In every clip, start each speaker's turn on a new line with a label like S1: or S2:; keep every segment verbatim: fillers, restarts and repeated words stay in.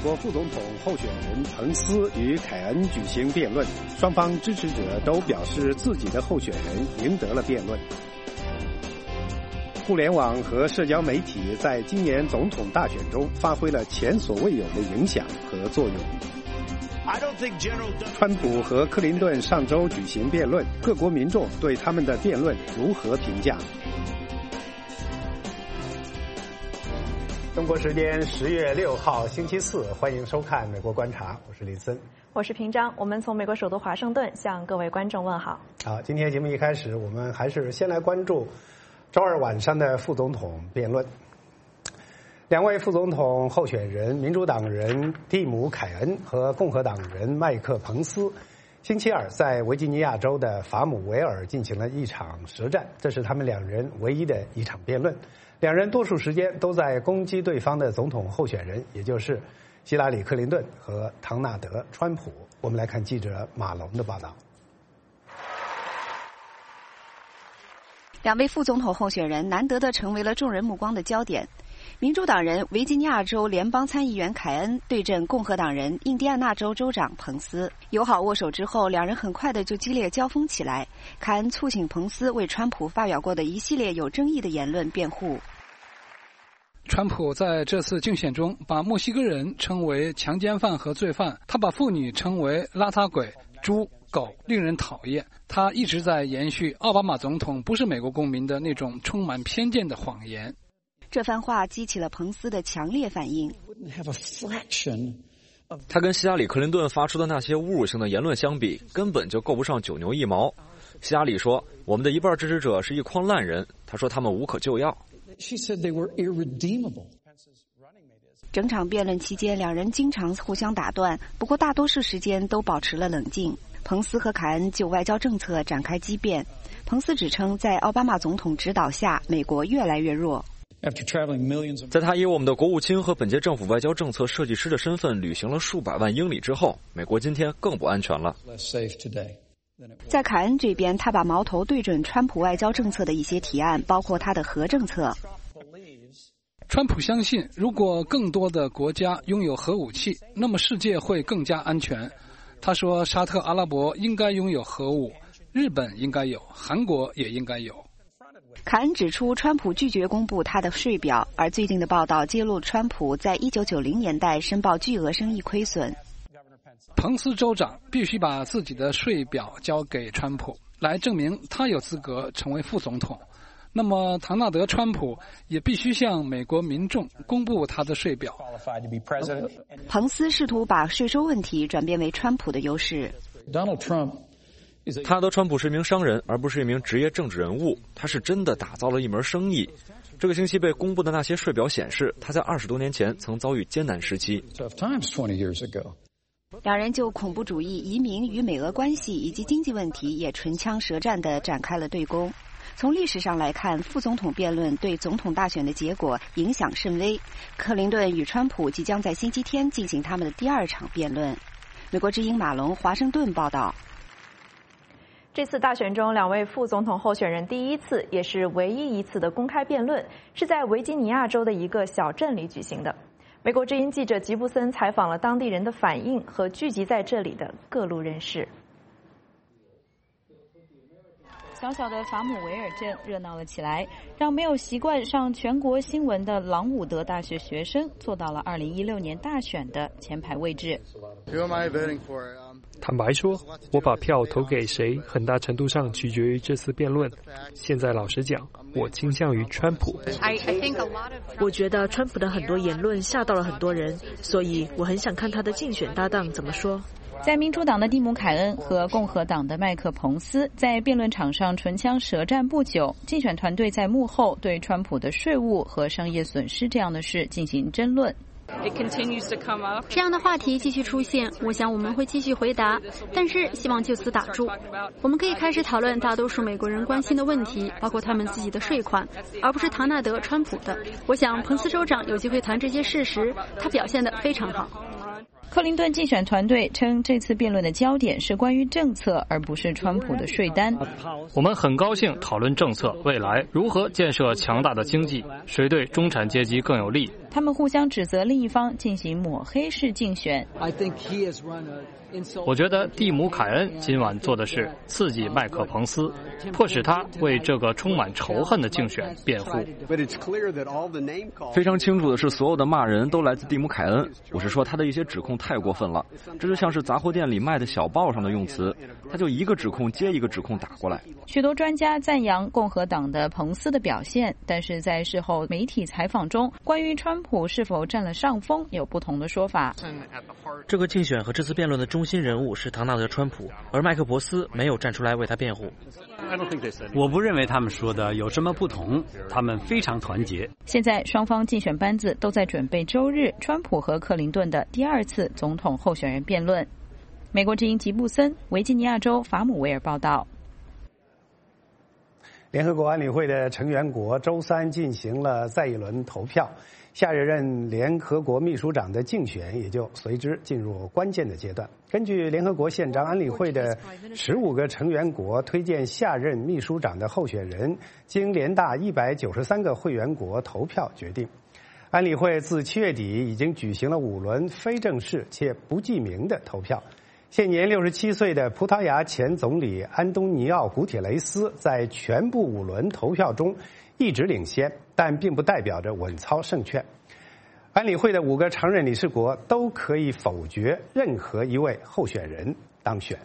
S1: 国副总统候选人彭斯与凯恩举行辩论，双方支持者都表示自己的候选人赢得了辩论。互联网和社交媒体在今年总统大选中发挥了前所未有的影响和作用。川普和克林顿上周举行辩论，各国民众对他们的辩论如何评价？中国时间十月六号星期四，欢迎收看《美国观察》，我是林森，
S2: 我是平章。我们从美国首都华盛顿向各位观众问好。
S1: 好，今天节目一开始，我们还是先来关注周二晚上的副总统辩论。两位副总统候选人，民主党人蒂姆·凯恩和共和党人麦克·彭斯，星期二在维吉尼亚州的法姆维尔进行了一场舌战，这是他们两人唯一的一场辩论。两人多数时间都在攻击对方的总统候选人，也就是希拉里·克林顿和唐纳德·川普。我们来看记者马龙的报道。
S3: 两位副总统候选人难得地成为了众人目光的焦点。民主党人维吉尼亚州联邦参议员凯恩对阵共和党人印第安纳州州长彭斯，友好握手之后，两人很快的就激烈交锋起来。凯恩促请彭斯为川普发表过的一系列有争议的言论辩护。
S4: 川普在这次竞选中把墨西哥人称为强奸犯和罪犯，他把妇女称为邋遢鬼、猪、狗，令人讨厌。他一直在延续奥巴马总统不是美国公民的那种充满偏见的谎言。
S3: 这番话激起了彭斯的强烈反应。
S5: 他跟希拉里·克林顿发出的那些侮辱性的言论相比，根本就够不上九牛一毛。希拉里说，我们的一半支持者是一筐烂人，他说他们无可救药。
S3: 整场辩论期间，两人经常互相打断，不过大多数时间都保持了冷静。彭斯和凯恩就外交政策展开激辩。彭斯指称，在奥巴马总统指导下，美国越来越弱。
S5: 在他以我们的国务卿和本届政府外交政策设计师的身份旅行了数百万英里之后，美国今天更不安全了。
S3: 在凯恩这边，他把矛头对准川普外交政策的一些提案，包括他的核政策。
S4: 川普相信，如果更多的国家拥有核武器，那么世界会更加安全。他说，沙特阿拉伯应该拥有核武，日本应该有，韩国也应该有。
S3: 凯恩指出，川普拒绝公布他的税表，而最近的报道揭露川普在一九九零年代申报巨额生意亏损。
S4: 彭斯州长必须把自己的税表交给川普，来证明他有资格成为副总统。那么唐纳德·川普也必须向美国民众公布他的税表。
S3: 彭斯试图把税收问题转变为川普的优势。
S5: 他的川普是一名商人，而不是一名职业政治人物。他是真的打造了一门生意。这个星期被公布的那些税表显示，他在二十多年前曾遭遇艰难时期。
S3: 两人就恐怖主义、移民与美俄关系以及经济问题也唇枪舌战地展开了对攻。从历史上来看，副总统辩论对总统大选的结果影响甚微。克林顿与川普即将在星期天进行他们的第二场辩论。美国之音马龙华盛顿报道。
S2: 这次大选中，两位副总统候选人第一次也是唯一一次的公开辩论，是在维吉尼亚州的一个小镇里举行的。美国之音记者吉布森采访了当地人的反应和聚集在这里的各路人士。
S6: 小小的法姆维尔镇热闹了起来，让没有习惯上全国新闻的朗伍德大学学生坐到了二零一六年大选的前排位置。
S7: 坦白说，我把票投给谁，很大程度上取决于这次辩论。现在老实讲，我倾向于川普。
S8: 我觉得川普的很多言论吓到了很多人，所以我很想看他的竞选搭档怎么说。
S6: 在民主党的蒂姆·凯恩和共和党的麦克·彭斯在辩论场上唇枪舌战不久，竞选团队在幕后对川普的税务和商业损失这样的事进行争论。
S9: 这样的话题继续出现，我想我们会继续回答，但是希望就此打住。我们可以开始讨论大多数美国人关心的问题，包括他们自己的税款，而不是唐纳德·川普的。我想彭斯州长有机会谈这些事实，他表现得非常好。
S6: 克林顿竞选团队称，这次辩论的焦点是关于政策，而不是川普的税单。
S7: 我们很高兴讨论政策，未来如何建设强大的经济，谁对中产阶级更有利。
S6: 他们互相指责另一方进行抹黑式竞选。
S10: 我觉得蒂姆·凯恩今晚做的是刺激麦克彭斯，迫使他为这个充满仇恨的竞选辩护。
S5: 非常清楚的是，所有的骂人都来自蒂姆·凯恩。我是说，他的一些指控太过分了，这就像是杂货店里卖的小报上的用词，他就一个指控接一个指控打过来。
S6: 许多专家赞扬共和党的彭斯的表现，但是在事后媒体采访中，关于川普是否占了上风有不同的说法。
S11: 这个竞选和这次辩论的中心人物是唐纳德·川普，而麦克伯斯没有站出来为他辩护。
S12: 我不认为他们说的有什么不同，他们非常团结。
S6: 现在双方竞选班子都在准备周日川普和克林顿的第二次总统候选人辩论。美国之音吉布森，维吉尼亚州法姆维尔报道。
S1: 联合国安理会的成员国周三进行了再一轮投票，下一任联合国秘书长的竞选也就随之进入关键的阶段。根据联合国宪章，安理会的十五个成员国推荐下任秘书长的候选人，经联大一百九十三个会员国投票决定。安理会自七月底已经举行了五轮非正式且不记名的投票。现年六十七岁的葡萄牙前总理安东尼奥·古铁雷斯在全部五轮投票中一直领先，但并不代表着稳操胜券。安理会的五个常任理事国都可以否决任何一位候选人当选。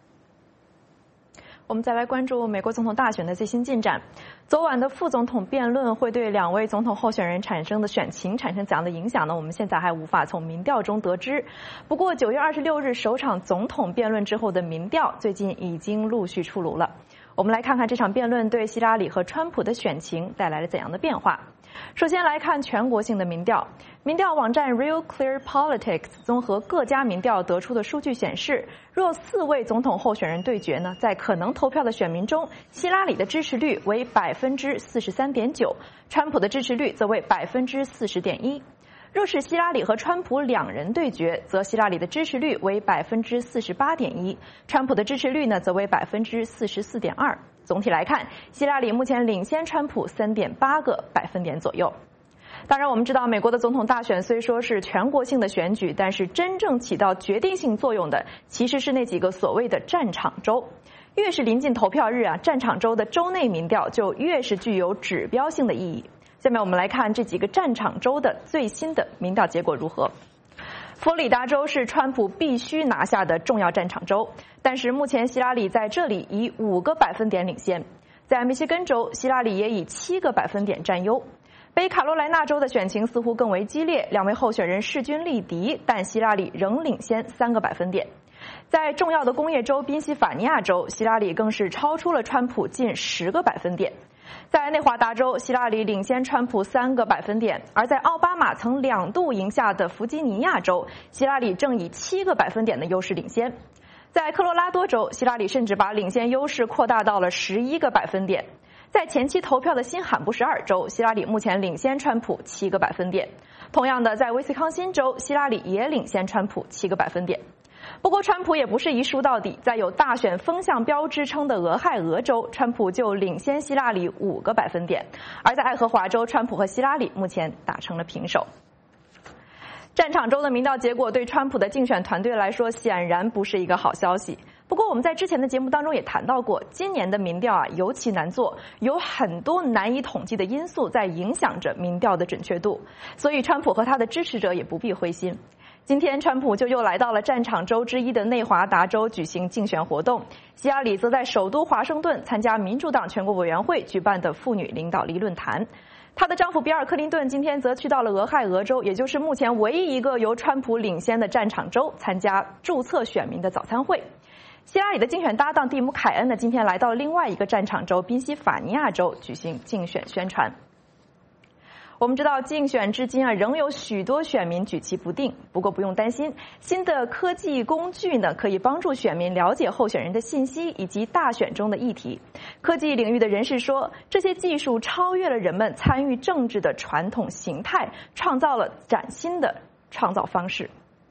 S2: 我们再来关注美国总统大选的最新进展。昨晚的副总统辩论会对两位总统候选人产生的选情产生怎样的影响呢？我们现在还无法从民调中得知。不过九月二十六日首场总统辩论之后的民调最近已经陆续出炉了。我们来看看这场辩论对希拉里和川普的选情带来了怎样的变化。首先来看全国性的民调，民调网站 Real Clear Politics 综合各家民调得出的数据显示，若四位总统候选人对决呢，在可能投票的选民中，希拉里的支持率为百分之四十三点九，川普的支持率则为百分之四十点一。若是希拉里和川普两人对决，则希拉里的支持率为百分之四十八点一，川普的支持率呢则为百分之四十四点二。总体来看，希拉里目前领先川普三点八个百分点左右。当然，我们知道美国的总统大选虽说是全国性的选举，但是真正起到决定性作用的其实是那几个所谓的战场州。越是临近投票日啊，战场州的州内民调就越是具有指标性的意义。下面我们来看这几个战场州的最新的民调结果如何。佛罗里达州是川普必须拿下的重要战场州，但是目前希拉里在这里以五个百分点领先。在密歇根州，希拉里也以七个百分点占优。北卡罗来纳州的选情似乎更为激烈，两位候选人势均力敌，但希拉里仍领先三个百分点。在重要的工业州宾夕法尼亚州，希拉里更是超出了川普近十个百分点。在内华达州，希拉里领先川普三个百分点，而在奥巴马曾两度赢下的弗吉尼亚州，希拉里正以七个百分点的优势领先。在科罗拉多州，希拉里甚至把领先优势扩大到了十一个百分点。在前期投票的新罕布什尔州，希拉里目前领先川普七个百分点。同样的，在威斯康辛州，希拉里也领先川普七个百分点。不过，川普也不是一输到底，在有大选风向标之称的俄亥俄州，川普就领先希拉里五个百分点；而在爱荷华州，川普和希拉里目前打成了平手。战场州的民调结果对川普的竞选团队来说显然不是一个好消息。不过我们在之前的节目当中也谈到过，今年的民调啊尤其难做，有很多难以统计的因素在影响着民调的准确度，所以川普和他的支持者也不必灰心。今天川普就又来到了战场州之一的内华达州举行竞选活动，希拉里则在首都华盛顿参加民主党全国委员会举办的妇女领导力论坛。她的丈夫比尔·克林顿今天则去到了俄亥俄州，也就是目前唯一一个由川普领先的战场州，参加注册选民的早餐会。希拉里的竞选搭档蒂姆·凯恩呢，今天来到另外一个战场州宾夕法尼亚州举行竞选宣传。我们知道，竞选至今啊，仍有许多选民举棋不定。不过不用担心，新的科技工具呢，可以帮助选民了解候选人的信息以及大选中的议题。科技领域的人士说，这些技术超越了人们参与政治的传统形态，创造了崭新的创造方式。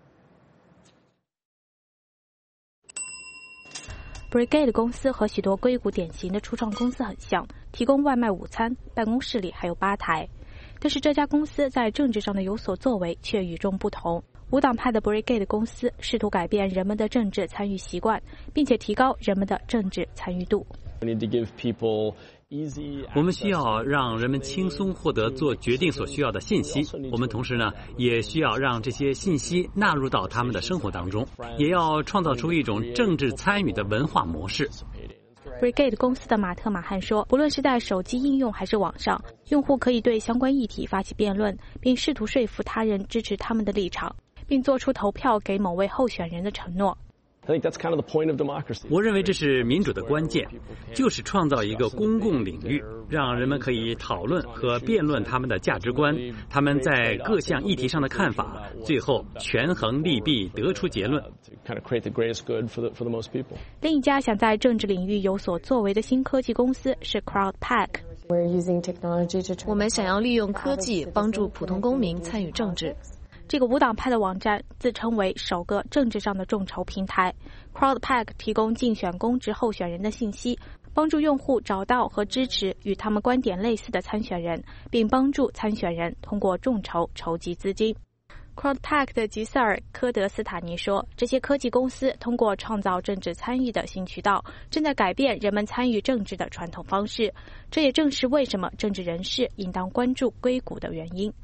S13: Brigade 公司和许多硅谷典型的初创公司很像，提供外卖午餐，办公室里还有吧台。 可是这家公司在政治上的有所作为却与众不同。无党派的 Brigade 公司试图改变人们的政治参与习惯，并且提高人们的政治参与度。
S12: 我们需要让人们轻松获得做决定所需要的信息，我们同时呢，也需要让这些信息纳入到他们的生活当中，也要创造出一种政治参与的文化模式。
S13: Brigade 公司的马特·马汉说，不论是在手机应用还是网上，用户可以对相关议题发起辩论，并试图说服他人支持他们的立场，并做出投票给某位候选人的承诺。
S12: 我认为这是民主的关键，就是创造一个公共领域，让人们可以讨论和辩论他们的价值观，他们在各项议题上的看法，最后权衡利弊，得出结论。
S13: 另一家想在政治领域有所作为的新科技公司是 CrowdPack。
S8: 我们想要利用科技帮助普通公民参与政治。
S13: 这个无党派的网站自称为首个政治上的众筹平台。CrowdPack 提供竞选公职候选人的信息，帮助用户找到和支持与他们观点类似的参选人，并帮助参选人通过众筹筹集资金。CrowdPack 的吉塞尔·科德斯塔尼说，这些科技公司通过创造政治参与的新渠道，正在改变人们参与政治的传统方式。这也正是为什么政治人士应当关注硅谷的原因。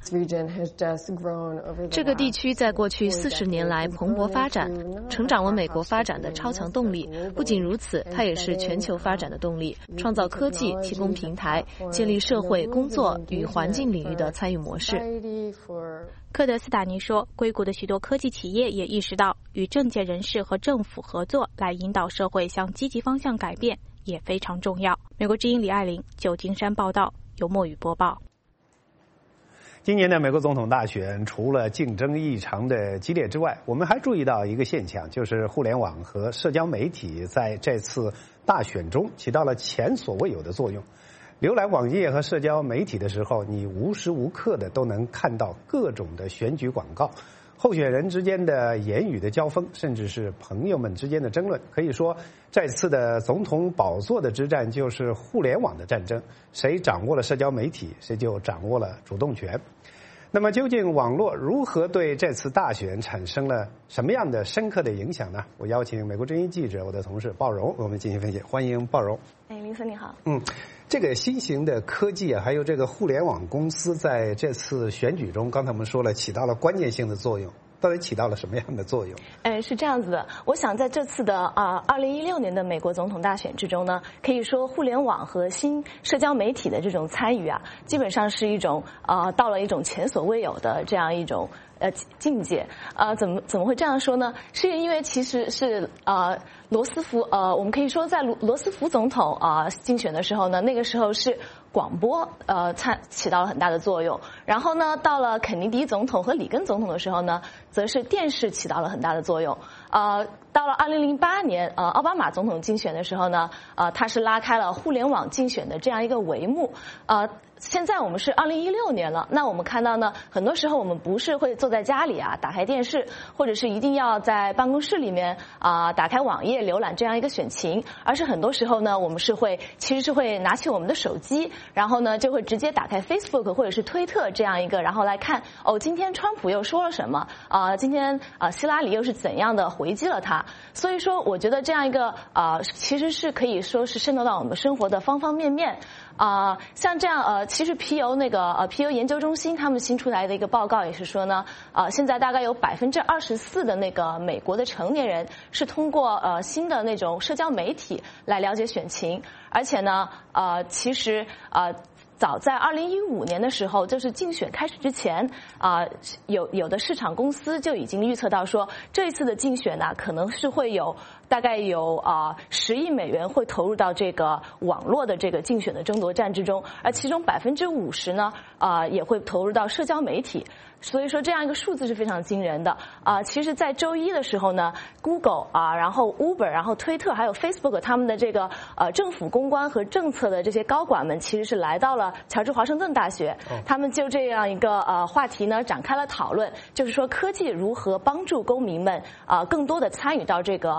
S8: 这个地区在过去四十年来蓬勃发展，成长为美国发展的超强动力。不仅如此，它也是全球发展的动力，创造科技，提供平台，建立社会、工作与环境领域的参与模式。
S13: 科德斯塔尼说，硅谷的许多科技企业也意识到，与政界人士和政府合作来引导社会向积极方向改变也非常重要。美国之音李爱玲，旧金山报道，由墨雨播报。
S1: 今年的美国总统大选，除了竞争异常的激烈之外，我们还注意到一个现象，就是互联网和社交媒体在这次大选中起到了前所未有的作用。浏览网页和社交媒体的时候，你无时无刻的都能看到各种的选举广告，候选人之间的言语的交锋，甚至是朋友们之间的争论。可以说，这次的总统宝座的之战就是互联网的战争，谁掌握了社交媒体，谁就掌握了主动权。那么究竟网络如何对这次大选产生了什么样的深刻的影响呢？我邀请美国之音记者我的同事鲍荣我们进行分析。欢迎鲍荣。
S14: 哎，林森你好。
S1: 嗯，这个新型的科技啊，还有这个互联网公司在这次选举中，刚才我们说了，起到了关键性的作用。到底起到了什么样的作用？
S14: 哎，是这样子的。我想在这次的啊二零一六年的美国总统大选之中呢，可以说互联网和新社交媒体的这种参与啊，基本上是一种啊、呃、到了一种前所未有的这样一种呃境界。呃，怎么怎么会这样说呢？是因为其实是呃罗斯福呃，我们可以说在罗罗斯福总统啊、呃、竞选的时候呢，那个时候是广播呃参起到了很大的作用。然后呢，到了肯尼迪总统和里根总统的时候呢，则是电视起到了很大的作用。呃，到了二零零八年，呃，奥巴马总统竞选的时候呢，呃，他是拉开了互联网竞选的这样一个帷幕。呃，现在我们是二零一六年了，那我们看到呢，很多时候我们不是会坐在家里啊，打开电视，或者是一定要在办公室里面啊、呃、打开网页浏览这样一个选情，而是很多时候呢，我们是会其实是会拿起我们的手机，然后呢就会直接打开 Facebook 或者是推特这样一个，然后来看哦，今天川普又说了什么啊、呃？今天啊、呃、希拉里又是怎样的回击了他？所以说，我觉得这样一个啊、呃，其实是可以说是渗透到我们生活的方方面面。啊、呃，像这样呃，其实皮尤那个呃皮尤研究中心他们新出来的一个报告也是说呢，呃，现在大概有百分之二十四的那个美国的成年人是通过呃新的那种社交媒体来了解选情，而且呢，呃，其实呃。早在二零一五年的时候，就是竞选开始之前，啊、呃，有有的市场公司就已经预测到说，这一次的竞选呢、啊，可能是会有大概有啊十亿美元会投入到这个网络的这个竞选的争夺战之中，而其中百分之五十呢，啊、呃，也会投入到社交媒体。所以说这样一个数字是非常惊人的啊、呃！其实，在周一的时候呢 ，Google 啊，然后 Uber， 然后推特还有 Facebook， 他们的这个呃政府公关和政策的这些高管们，其实是来到了乔治华盛顿大学，他们就这样一个呃话题呢展开了讨论，就是说科技如何帮助公民们啊、呃、更多的参与到这个政治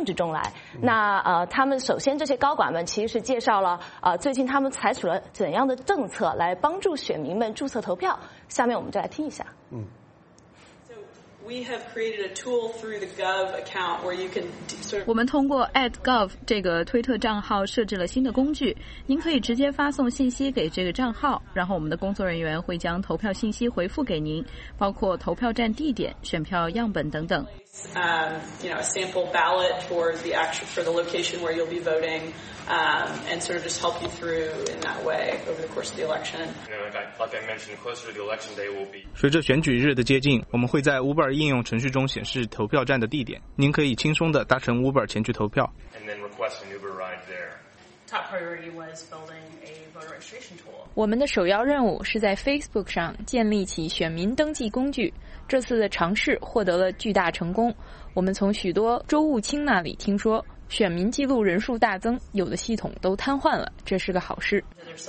S14: 治中来。那呃，他们首先这些高管们其实是介绍了呃最近他们采取了怎样的政策来帮助选民们注册投票。下面我们就来听一下。嗯。
S6: 我们通过 at gov 这个推特账号设置了新的工具，您可以直接发送信息给这个账号，然后我们的工作人员会将投票信息回复给您，包括投票站地点、选票样本等等。
S15: Um, you know, a sample ballot for the actual for the location where you'll be voting, um, and sort of just help you through in that way over the course of the election.
S16: You know, like I, like I mentioned, closer to the election day will be.
S17: 随着选举日的接近，我们会在 Uber 应用程序中显示投票站的地点，您可以轻松地搭乘 Uber 前去投票。
S16: And then request an Uber ride there.
S8: Top priority was building a voter registration tool.
S18: 我们的首要任务是在 Facebook 上建立起选民登记工具。这次的尝试获得了巨大成功。我们从许多州务卿那里听说，选民记录人数大增，有的系统都瘫痪了，这是个好事。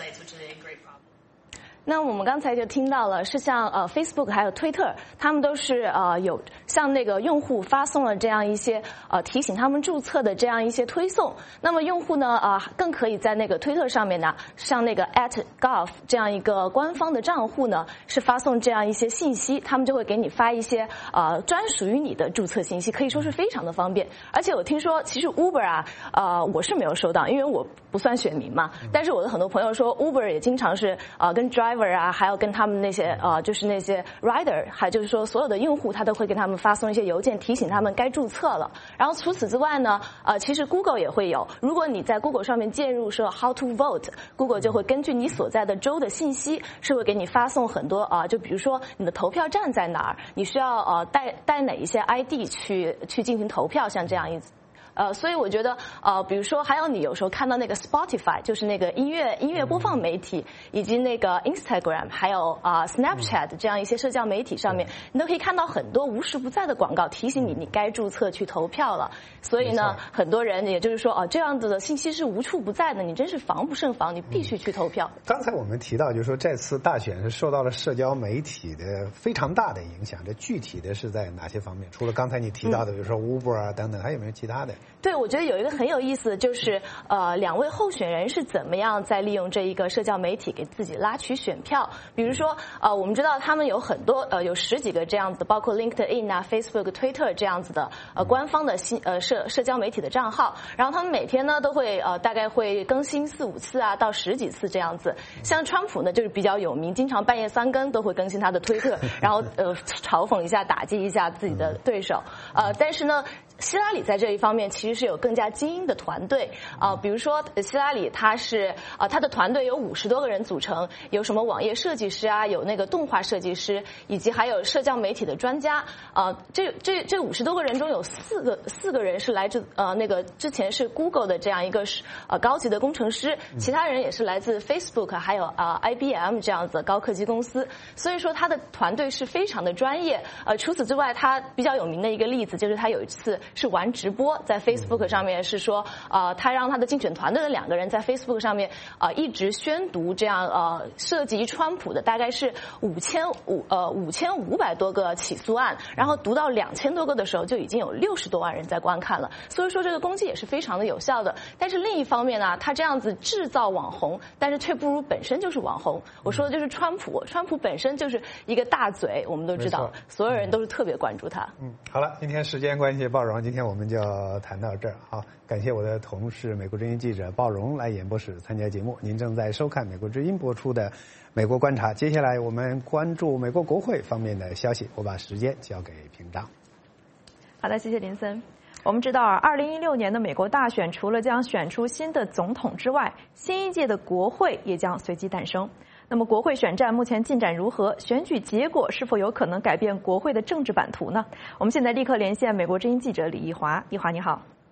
S14: 那我们刚才就听到了，是像呃 Facebook 还有推特，他们都是呃有向那个用户发送了这样一些呃提醒他们注册的这样一些推送。那么用户呢呃更可以在那个推特上面呢，像那个 at gov 这样一个官方的账户呢，是发送这样一些信息，他们就会给你发一些呃专属于你的注册信息，可以说是非常的方便。而且我听说，其实 Uber 啊，呃我是没有收到，因为我不算选民嘛。但是我的很多朋友说 ，Uber 也经常是呃跟 driver啊，还有跟他们那些呃，就是那些 rider， 还就是说所有的用户，他都会给他们发送一些邮件，提醒他们该注册了。然后除此之外呢，呃，其实 Google 也会有，如果你在 Google 上面键入说 how to vote，Google 就会根据你所在的州的信息，是会给你发送很多啊、呃，就比如说你的投票站在哪儿，你需要呃带带哪一些 I D 去去进行投票，像这样一。呃，所以我觉得，呃，比如说，还有你有时候看到那个 Spotify， 就是那个音乐音乐播放媒体，以及那个 Instagram， 还有啊、呃、Snapchat 这样一些社交媒体上面，你都可以看到很多无时不在的广告，提醒你你该注册去投票了。所以呢，很多人也就是说，哦、呃，这样子的信息是无处不在的，你真是防不胜防，你必须去投票。
S1: 嗯、刚才我们提到，就是说这次大选是受到了社交媒体的非常大的影响，这具体的是在哪些方面？除了刚才你提到的，比如说 Uber 啊等等，还有没有其他的？
S14: 对，我觉得有一个很有意思的就是，呃，两位候选人是怎么样在利用这一个社交媒体给自己拉取选票。比如说，呃，我们知道他们有很多，呃，有十几个这样子的，包括 LinkedIn 啊、Facebook、Twitter 这样子的，呃，官方的新呃社社交媒体的账号。然后他们每天呢都会呃大概会更新四五次啊，到十几次这样子。像川普呢就是比较有名，经常半夜三更都会更新他的推特，然后呃嘲讽一下、打击一下自己的对手。呃，但是呢。希拉里在这一方面其实是有更加精英的团队啊、呃，比如说希拉里他是啊、呃，他的团队有五十多个人组成，有什么网页设计师啊，有那个动画设计师，以及还有社交媒体的专家啊、呃。这这这五十多个人中有四个四个人是来自呃那个之前是 Google 的这样一个呃高级的工程师，其他人也是来自 Facebook 还有啊、呃、I B M 这样子的高科技公司，所以说他的团队是非常的专业。呃，除此之外，他比较有名的一个例子就是他有一次。是玩直播，在 Facebook 上面是说，呃，他让他的竞选团队的两个人在 Facebook 上面，呃，一直宣读这样呃涉及川普的大概是五千五呃五千五百多个起诉案，然后读到两千多个的时候，就已经有六十多万人在观看了。所以说这个攻击也是非常的有效的。但是另一方面呢，他这样子制造网红，但是却不如本身就是网红。我说的就是川普，川普本身就是一个大嘴，我们都知道，所有人都是特别关注他。
S1: 嗯，好了，今天时间关系，鲍荣。今天我们就谈到这儿啊！感谢我的同事美国之音记者鲍荣来演播室参加节目。您正在收看美国之音播出的《美国观察》，接下来我们关注美国国会方面的消息。我把时间交给平章。
S2: 好的，谢谢林森。我们知道，二零一六年的美国大选除了将选出新的总统之外，新一届的国会也将随即诞生。那么国会选战目前进展如何？选举结果是否有可能改变国会的政治版图呢？我们现在立刻连线美国之音记者李毅华。毅华你好。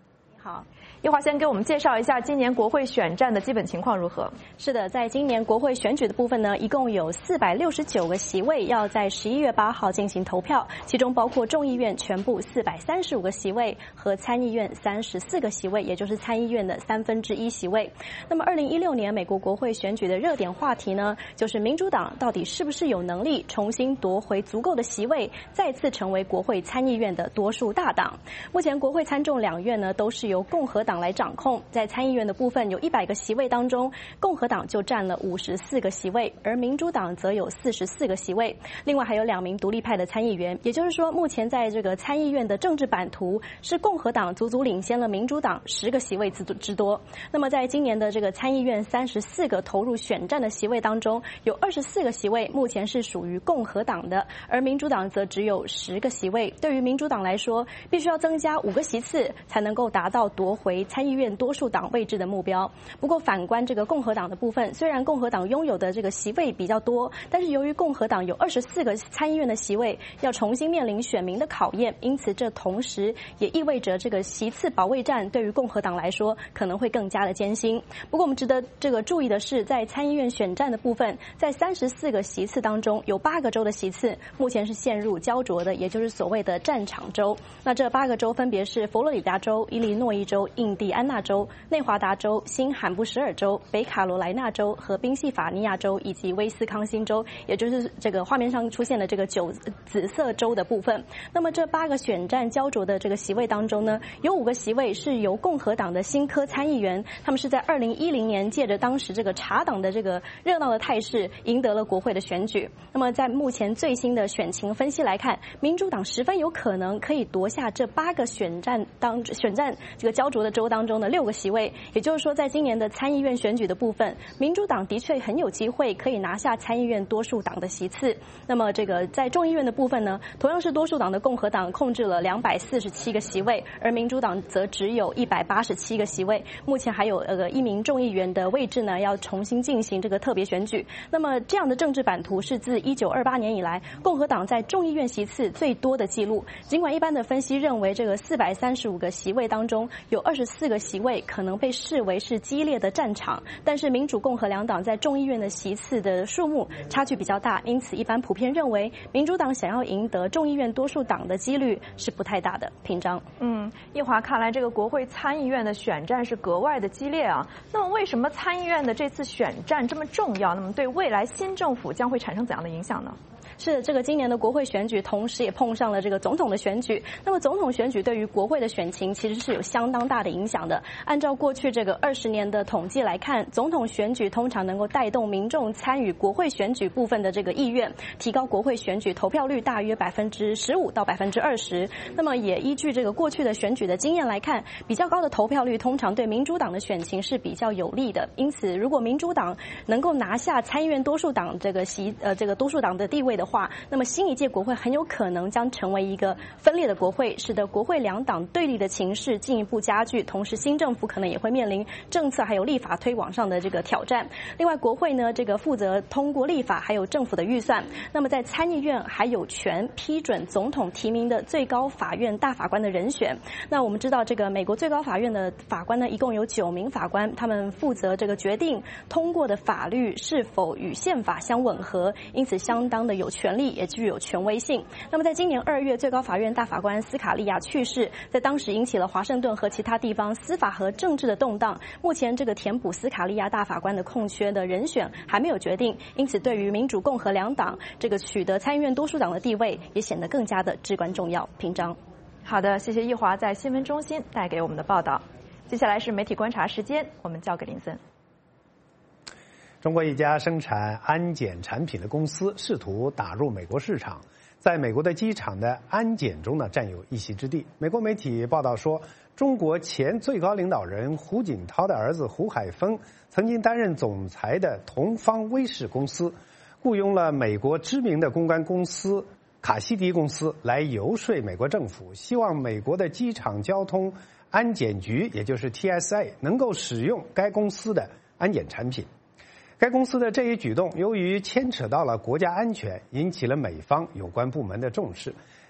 S2: 好，一华先给我们介绍一下今年国会选战的基本情况如何？
S19: 是的，在今年国会选举的部分呢，一共有四百六十九个席位要在十一月八号进行投票，其中包括众议院全部四百三十五个席位和参议院三十四个席位，也就是参议院的三分之一席位。那么，二零一六年美国国会选举的热点话题呢，就是民主党到底是不是有能力重新夺回足够的席位，再次成为国会参议院的多数大党。目前国会参众两院呢都是由共和党来掌控，在参议院的部分有一百个席位当中，共和党就占了五十四个席位，而民主党则有四十四个席位。另外还有两名独立派的参议员，也就是说，目前在这个参议院的政治版图是共和党足足领先了民主党十个席位之之多。那么在今年的这个参议院三十四个投入选战的席位当中，有二十四个席位目前是属于共和党的，而民主党则只有十个席位。对于民主党来说，必须要增加五个席次才能够达到夺回参议院多数党位置的目标。不过反观这个共和党的部分，虽然共和党拥有的这个席位比较多，但是由于共和党有二十四个参议院的席位要重新面临选民的考验，因此这同时也意味着这个席次保卫战对于共和党来说可能会更加的艰辛。不过我们值得这个注意的是，在参议院选战的部分，在三十四个席次当中，有八个州的席次目前是陷入焦灼的，也就是所谓的战场州。那这八个州分别是佛罗里达州、伊利诺伊州、印第安纳州、内华达州、新罕布什尔州、北卡罗来纳州和宾夕法尼亚州以及威斯康星州，也就是这个画面上出现的这个九紫色州的部分。那么这八个选战焦灼的这个席位当中呢，有五个席位是由共和党的新科参议员，他们是在二零一零年借着当时这个茶党的这个热闹的态势赢得了国会的选举。那么在目前最新的选情分析来看，民主党十分有可能可以夺下这八个选战当选战这个焦灼的州当中的六个席位，也就是说，在今年的参议院选举的部分，民主党的确很有机会可以拿下参议院多数党的席次。那么这个在众议院的部分呢，同样是多数党的共和党控制了两百四十七个席位，而民主党则只有一百八十七个席位。目前还有呃一名众议员的位置呢要重新进行这个特别选举。那么这样的政治版图是自一九二八年以来共和党在众议院席次最多的记录。尽管一般的分析认为，这个四百三十五个席位当中有二十四个席位可能被视为是激烈的战场，但是民主共和两党在众议院的席次的数目差距比较大，因此一般普遍认为民主党想要赢得众议院多数党的几率是不太大的。平章，
S2: 嗯，一华看来这个国会参议院的选战是格外的激烈啊。那么为什么参议院的这次选战这么重要？那么对未来新政府将会产生怎样的影响呢？
S19: 是这个今年的国会选举，同时也碰上了这个总统的选举。那么总统选举对于国会的选情其实是有相当大的影响的。按照过去这个二十年的统计来看，总统选举通常能够带动民众参与国会选举部分的这个意愿，提高国会选举投票率大约百分之十五到百分之二十。那么也依据这个过去的选举的经验来看，比较高的投票率通常对民主党的选情是比较有利的。因此，如果民主党能够拿下参议院多数党这个席呃这个多数党的地位的话，那么新一届国会很有可能将成为一个分裂的国会，使得国会两党对立的情势进一步加剧，同时新政府可能也会面临政策还有立法推广上的这个挑战。另外，国会呢这个负责通过立法还有政府的预算，那么在参议院还有权批准总统提名的最高法院大法官的人选。那我们知道这个美国最高法院的法官呢一共有九名法官，他们负责这个决定通过的法律是否与宪法相吻合，因此相当的有权利也具有权威性。那么在今年二月，最高法院大法官斯卡利亚去世，在当时引起了华盛顿和其他地方司法和政治的动荡。目前这个填补斯卡利亚大法官的空缺的人选还没有决定，因此对于民主共和两党这个取得参议院多数党的地位也显得更加的至关重要。平章，
S2: 好的，谢谢易华在新闻中心带给我们的报道。接下来是媒体观察时间，我们交给林森。
S1: 中国一家生产安检产品的公司试图打入美国市场，在美国的机场的安检中呢占有一席之地。美国媒体报道说，中国前最高领导人胡锦涛的儿子胡海峰曾经担任总裁的同方威视公司，雇佣了美国知名的公关公司卡西迪公司来游说美国政府，希望美国的机场交通安检局，也就是 T S A 能够使用该公司的安检产品。该公司的这一举动由于牵扯到了国家安全，引起了美方有关部门的重视。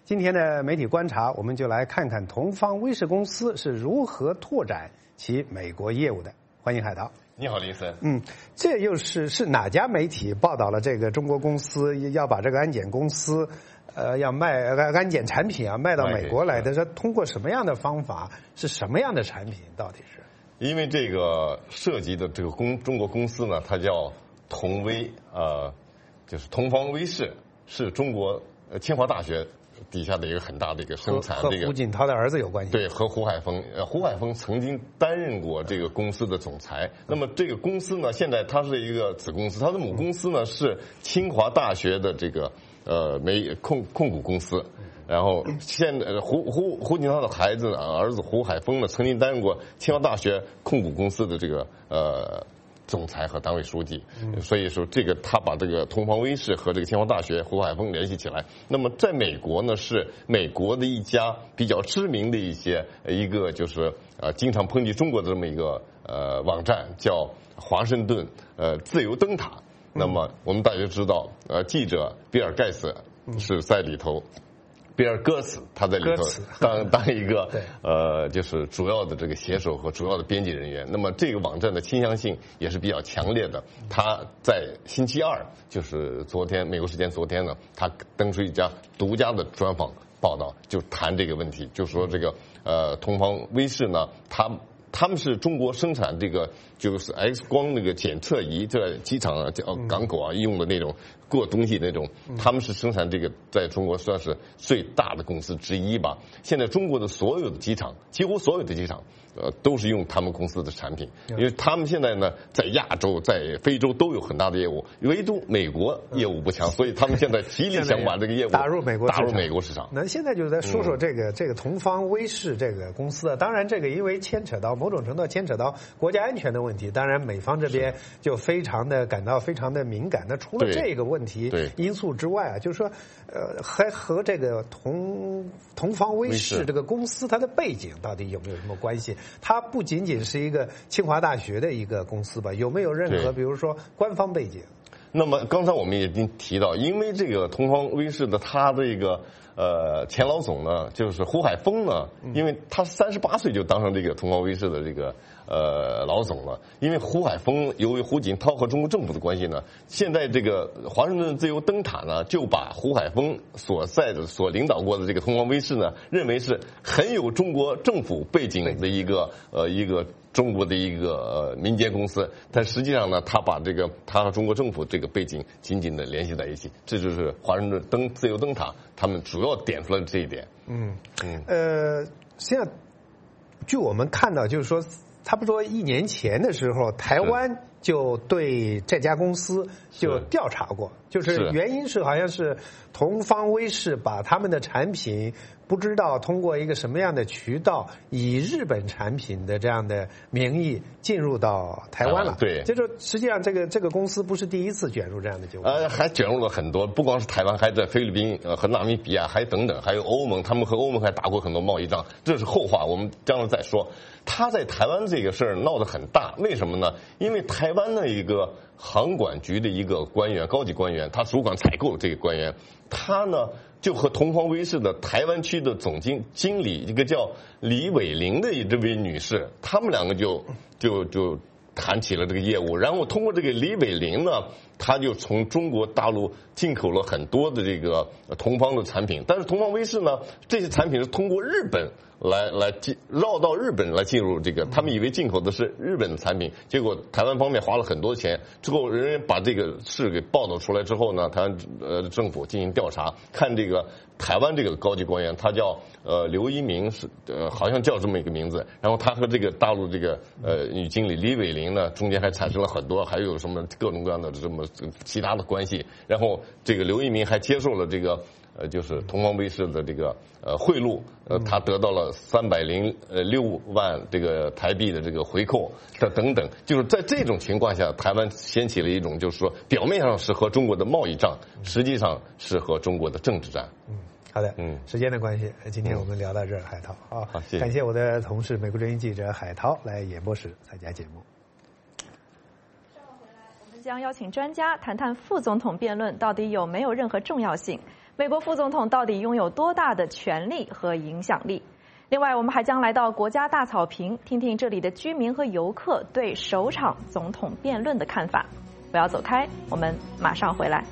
S1: 今天的媒体观察，我们就来看看同方威视公司是如何拓展其美国业务的。欢迎海涛。
S20: 你好，林森。
S1: 嗯，这又是是哪家媒体报道了这个中国公司要把这个安检公司，呃，要卖安检产品啊卖到美国来的？说通过什么样的方法？是什么样的产品？到底是？
S20: 因为这个涉及的这个公中国公司呢，它叫同威，呃，就是同方威视，是中国呃清华大学底下的一个很大的一个生产，
S1: 和
S20: 这个
S1: 胡锦涛的儿子有关系。
S20: 对，和胡海峰，呃，胡海峰曾经担任过这个公司的总裁。那么这个公司呢，现在它是一个子公司，它的母公司呢是清华大学的这个呃煤控控股公司。然后现在胡胡胡锦涛的孩子儿子胡海峰呢，曾经担任过清华大学控股公司的这个呃。总裁和党委书记，所以说这个他把这个同方威视和这个清华大学胡海峰联系起来。那么在美国呢，是美国的一家比较知名的一些一个就是呃经常抨击中国的这么一个呃网站，叫华盛顿呃自由灯塔。那么我们大家知道，呃记者比尔盖茨是在里头。比尔戈茨他在里头当当一个呃，就是主要的这个写手和主要的编辑人员。那么这个网站的倾向性也是比较强烈的。他在星期二，就是昨天美国时间昨天呢，他登出一家独家的专访报道，就谈这个问题，就说这个呃同方威视呢，他。他们是中国生产这个就是 X 光那个检测仪，在机场啊、港口啊用的那种过东西那种，他们是生产这个在中国算是最大的公司之一吧。现在中国的所有的机场，几乎所有的机场，呃，都是用他们公司的产品，因为他们现在呢在亚洲、在非洲都有很大的业务，唯独美国业务不强，所以他们现在极力想把这个业务
S1: 打入美国
S20: 打入美国市场。
S1: 那现在就再说说这个、嗯、这个同方威视这个公司啊，当然这个因为牵扯到某种程度牵扯到国家安全的问题，当然美方这边就非常的感到非常的敏感。那除了这个问题因素之外啊，就是说，呃，还和这个同同方威视这个公司它的背景到底有没有什么关系？它不仅仅是一个清华大学的一个公司吧？有没有任何比如说官方背景？
S20: 那么刚才我们已经提到，因为这个同方威视的它这个呃前老总呢，就是胡海峰呢，因为他三十八岁就当上这个同方威视的这个呃老总了。因为胡海峰由于胡锦涛和中国政府的关系呢，现在这个华盛顿自由灯塔呢，就把胡海峰所在的所领导过的这个同方威视呢，认为是很有中国政府背景的一个呃一个。中国的一个呃民间公司，但实际上呢，他把这个他和中国政府这个背景紧紧的联系在一起，这就是华盛顿灯自由灯塔他们主要点出来的这一点。
S1: 嗯嗯呃，现在据我们看到，就是说，差不多一年前的时候，台湾就对这家公司就调查过，就是原因是好像是同方威视把他们的产品。不知道通过一个什么样的渠道，以日本产品的这样的名义进入到台湾了。
S20: 啊、对，
S1: 就是实际上这个这个公司不是第一次卷入这样的纠纷。
S20: 呃，还卷入了很多，不光是台湾，还在菲律宾、呃和纳米比亚，还等等，还有欧盟，他们和欧盟还打过很多贸易仗，这是后话，我们将来再说。他在台湾这个事儿闹得很大，为什么呢？因为台湾的一个航管局的一个官员，高级官员，他主管采购这个官员，他呢。就和同方威视的台湾区的总经经理一个叫李伟玲的这位女士，他们两个就就就谈起了这个业务，然后通过这个李伟玲呢，他就从中国大陆进口了很多的这个同方的产品，但是同方威视呢，这些产品是通过日本来来进绕到日本来进入这个，他们以为进口的是日本的产品，结果台湾方面花了很多钱，之后人家把这个事给报道出来之后呢，台湾呃政府进行调查，看这个台湾这个高级官员，他叫呃刘一鸣，是呃好像叫这么一个名字，然后他和这个大陆这个呃女经理李伟玲呢，中间还产生了很多还有什么各种各样的这么其他的关系，然后这个刘一鸣还接受了这个。呃，就是同方威视的这个呃贿赂，呃，他得到了三百零呃六万这个台币的这个回扣的等等，就是在这种情况下，台湾掀起了一种就是说，表面上是和中国的贸易战，实际上是和中国的政治战。
S1: 嗯，好的，嗯，时间的关系，今天我们聊到这儿，海涛啊，
S20: 好，谢谢，
S1: 感谢我的同事美国之音记者海涛来演播室参加节目。
S2: 将邀请专家谈谈副总统辩论到底有没有任何重要性。 美国副总统到底拥有多大的权力和影响力？另外，我们还将来到国家大草坪，听听这里的居民和游客对首场总统辩论的看法。不要走开，我们马上回来。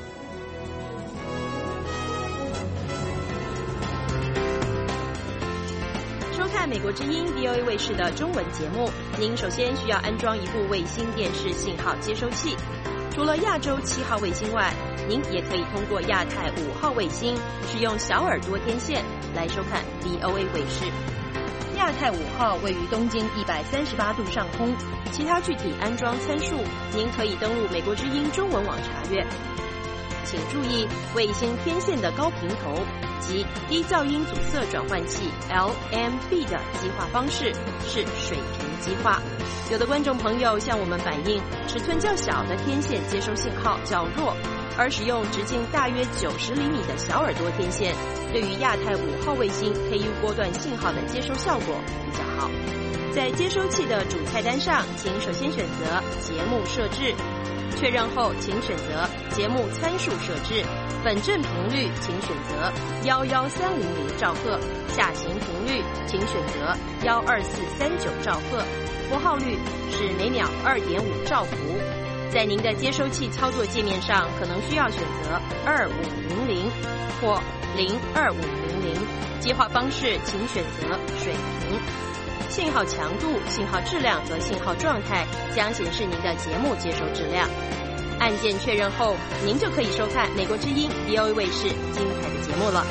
S21: 收看美国之音 V O A 卫视的中文节目，您首先需要安装一部卫星电视信号接收器。除了亚洲七号卫星外，您也可以通过亚太五号卫星使用小耳朵天线来收看 V O A 卫视。亚太五号位于东经一百三十八度上空，其他具体安装参数您可以登录美国之音中文网查阅。请注意，卫星天线的高频头及低噪音阻塞转换器 L M B 的基化方式是水平基化。有的观众朋友向我们反映，尺寸较小的天线接收信号较弱，而使用直径大约九十厘米的小耳朵天线，对于亚太五号卫星 K U 波段信号的接收效果比较好。在接收器的主菜单上，请首先选择节目设置，确认后请选择节目参数设置，本振频率请选择一一三零零兆赫，下行频率请选择一二四三九兆赫，拨号率是每秒 二点五兆伏。在您的接收器操作界面上，可能需要选择二五零零或零二五零零，接话方式请选择水平。信号强度、信号质量和信号状态将显示您的节目接收质量。按键确认后，您就可以收看美国之音 V O A 卫视精彩的节目了。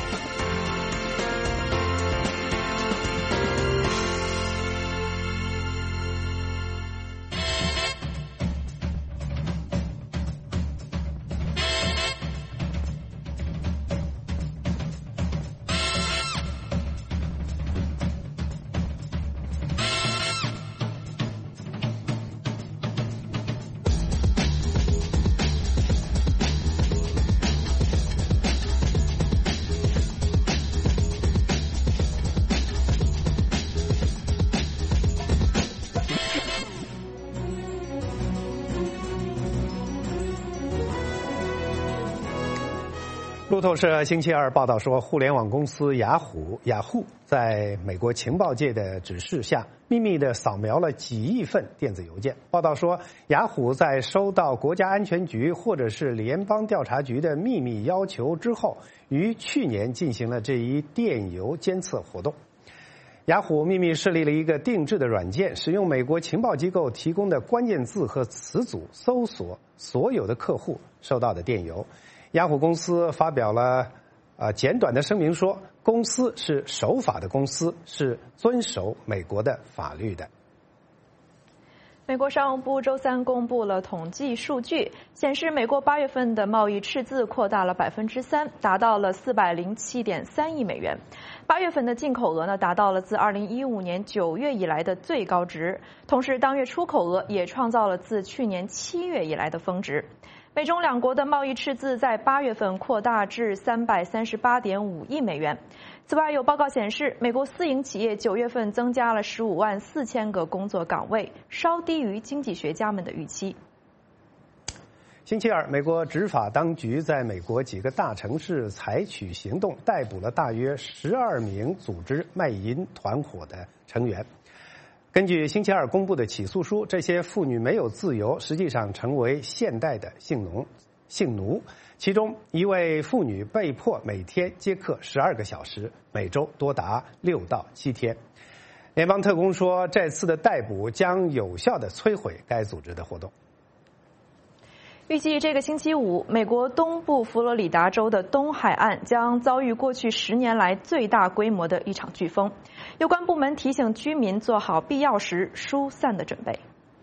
S1: 路透社星期二报道说，互联网公司雅虎雅虎在美国情报界的指示下，秘密地扫描了几亿份电子邮件。报道说，雅虎在收到国家安全局或者是联邦调查局的秘密要求之后，于去年进行了这一电邮监测活动。雅虎秘密设立了一个定制的软件，使用美国情报机构提供的关键字和词组搜索所有的客户收到的电邮。雅虎公司发表了呃简短的声明说，公司是守法的公司，是遵守美国的法律的。
S2: 美国商务部周三公布了统计数据，显示美国八月份的贸易赤字扩大了百分之三，达到了四百零七点三亿美元。八月份的进口额呢，达到了自二零一五年九月以来的最高值，同时当月出口额也创造了自去年七月以来的峰值。美中两国的贸易赤字在八月份扩大至三百三十八点五亿美元。此外，有报告显示，美国私营企业九月份增加了十五万四千个工作岗位，稍低于经济学家们的预期。
S1: 星期二，美国执法当局在美国几个大城市采取行动，逮捕了大约十二名组织卖淫团伙的成员。根据星期二公布的起诉书，这些妇女没有自由，实际上成为现代的性奴。性奴，其中一位妇女被迫每天接客十二个小时，每周多达六到七天。联邦特工说，这次的逮捕将有效地摧毁该组织的活动。
S2: 预计这个星期五，美国东部佛罗里达州的东海岸将遭遇过去十年来最大规模的一场飓风。有关部门提醒居民做好必要时疏散的准备。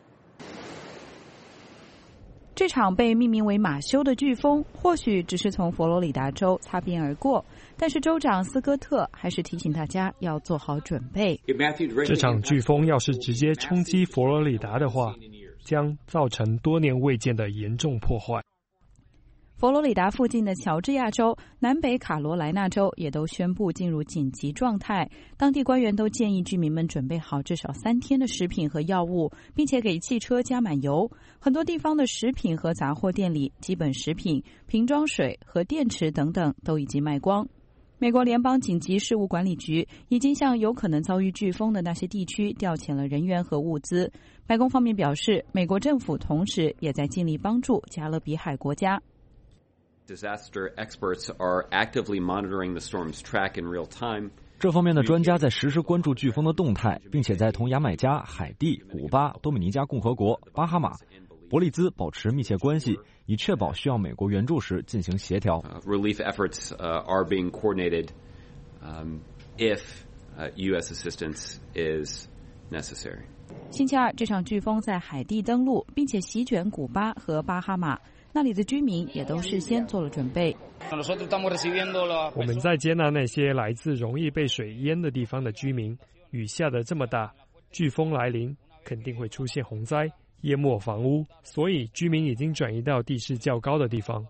S6: 这场被命名为马修的飓风或许只是从佛罗里达州擦边而过，但是州长斯科特还是提醒大家要做好准备。
S7: 这场飓风要是直接冲击佛罗里达的话，将造成多年未见的严重破坏。
S6: 佛佛罗里达附近的乔治亚州、南北卡罗来纳州也都宣布进入紧急状态。当地官员都建议居民们准备好至少三天的食品和药物，并且给汽车加满油。很多地方的食品和杂货店里，基本食品、瓶装水和电池等等都已经卖光。美国联邦紧急事务管理局已经向有可能遭遇飓风的那些地区调遣了人员和物资。白宫方面表示，美国政府同时也在尽力帮助加勒比海国家。
S4: Disaster experts are actively monitoring the storm's track in real time.
S5: 这方面的专家在实时关注飓风的动态，并且在同牙买加、海地、古巴、多米尼加共和国、巴哈马、伯利兹保持密切关系，以确保需要美国援助时进行协调。
S4: Uh, relief efforts uh, are being coordinated um, if uh, U S assistance is necessary.
S6: 星期二，这场飓风在海地登陆，并且席卷古巴和巴哈马，那里的居民也都事先做了准备。
S7: 我们在接纳那些来自容易被水淹的地方的居民。雨下得这么大，飓风来临，肯定会出现洪灾，淹没房屋，所以居民已经转移到地势较高的地方。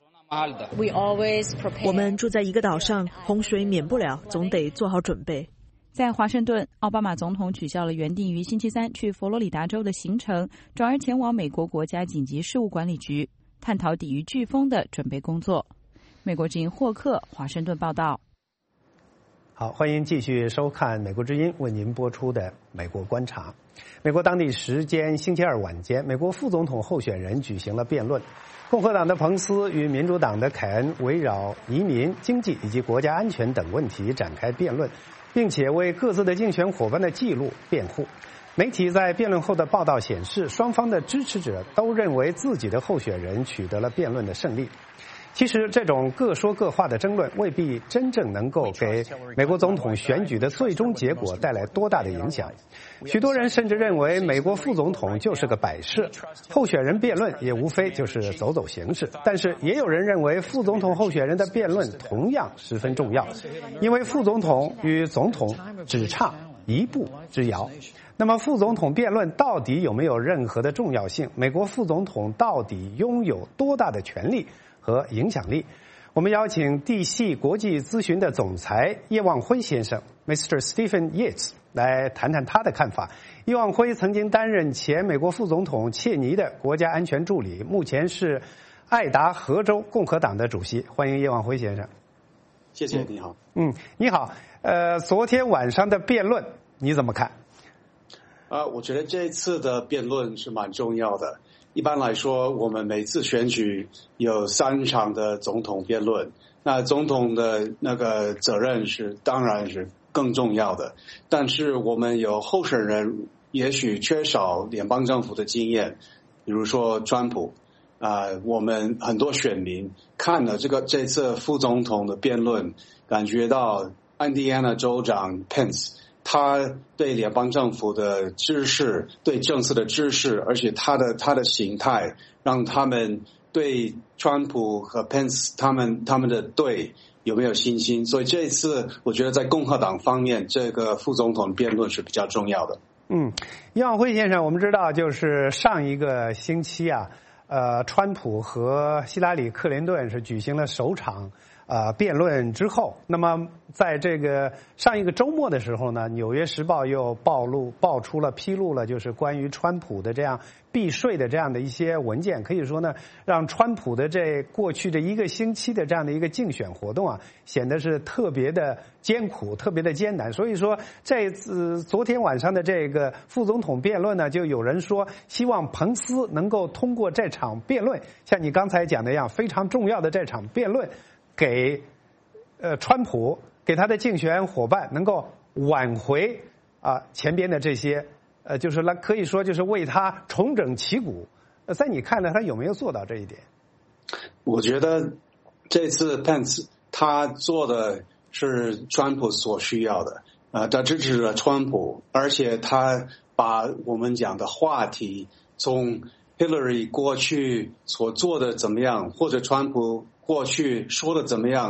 S22: 我们住在一个岛上，洪水免不了，总得做好准备。
S6: 在华盛顿，奥巴马总统取消了原定于星期三去佛罗里达州的行程，转而前往美国国家紧急事务管理局，探讨抵御飓风的准备工作。美国之音霍克华盛顿报道。
S1: 好，欢迎继续收看美国之音为您播出的美国观察。美国当地时间星期二晚间，美国副总统候选人举行了辩论。共和党的彭斯与民主党的凯恩围绕移民、经济以及国家安全等问题展开辩论，并且为各自的竞选伙伴的记录辩护。媒体在辩论后的报道显示，双方的支持者都认为自己的候选人取得了辩论的胜利。其实，这种各说各话的争论未必真正能够给美国总统选举的最终结果带来多大的影响。许多人甚至认为，美国副总统就是个摆设，候选人辩论也无非就是走走形式。但是，也有人认为，副总统候选人的辩论同样十分重要，因为副总统与总统只差一步之遥。那么，副总统辩论到底有没有任何的重要性？美国副总统到底拥有多大的权力和影响力？我们邀请地系国际咨询的总裁叶望辉先生 ，Mister Stephen Yates 来谈谈他的看法。叶望辉曾经担任前美国副总统切尼的国家安全助理，目前是爱达荷州共和党的主席。欢迎叶望辉先生。
S23: 谢谢，你好。
S1: 嗯，你好。呃，昨天晚上的辩论你怎么看？
S23: 啊，我觉得这次的辩论是蛮重要的。一般来说，我们每次选举有三场的总统辩论，那总统的那个责任是当然是更重要的。但是我们有候选人也许缺少联邦政府的经验，比如说川普啊、呃，我们很多选民看了这个这次副总统的辩论，感觉到印第安纳州长 Pence。他对联邦政府的支持，对政策的支持，而且他的他的形态，让他们对川普和 Pence 他们他们的队有没有信心？所以这一次，我觉得在共和党方面，这个副总统辩论是比较重要的。
S1: 嗯，叶望辉先生，我们知道，就是上一个星期啊，呃，川普和希拉里·克林顿是举行了首场。呃，辩论之后，那么在这个上一个周末的时候呢，《纽约时报》又暴露爆出了披露了，就是关于川普的这样避税的这样的一些文件，可以说呢，让川普的这过去这一个星期的这样的一个竞选活动啊，显得是特别的艰苦，特别的艰难。所以说，这次昨天晚上的这个副总统辩论呢，就有人说希望彭斯能够通过这场辩论，像你刚才讲的一样，非常重要的这场辩论。给呃川普给他的竞选伙伴能够挽回啊、呃、前边的这些呃就是来可以说就是为他重整旗鼓。呃，在你看来他有没有做到这一点？
S23: 我觉得这次 Pence 他做的是川普所需要的，呃，他支持了川普，而且他把我们讲的话题从 Hillary 过去所做的怎么样，或者川普过去说的怎么样，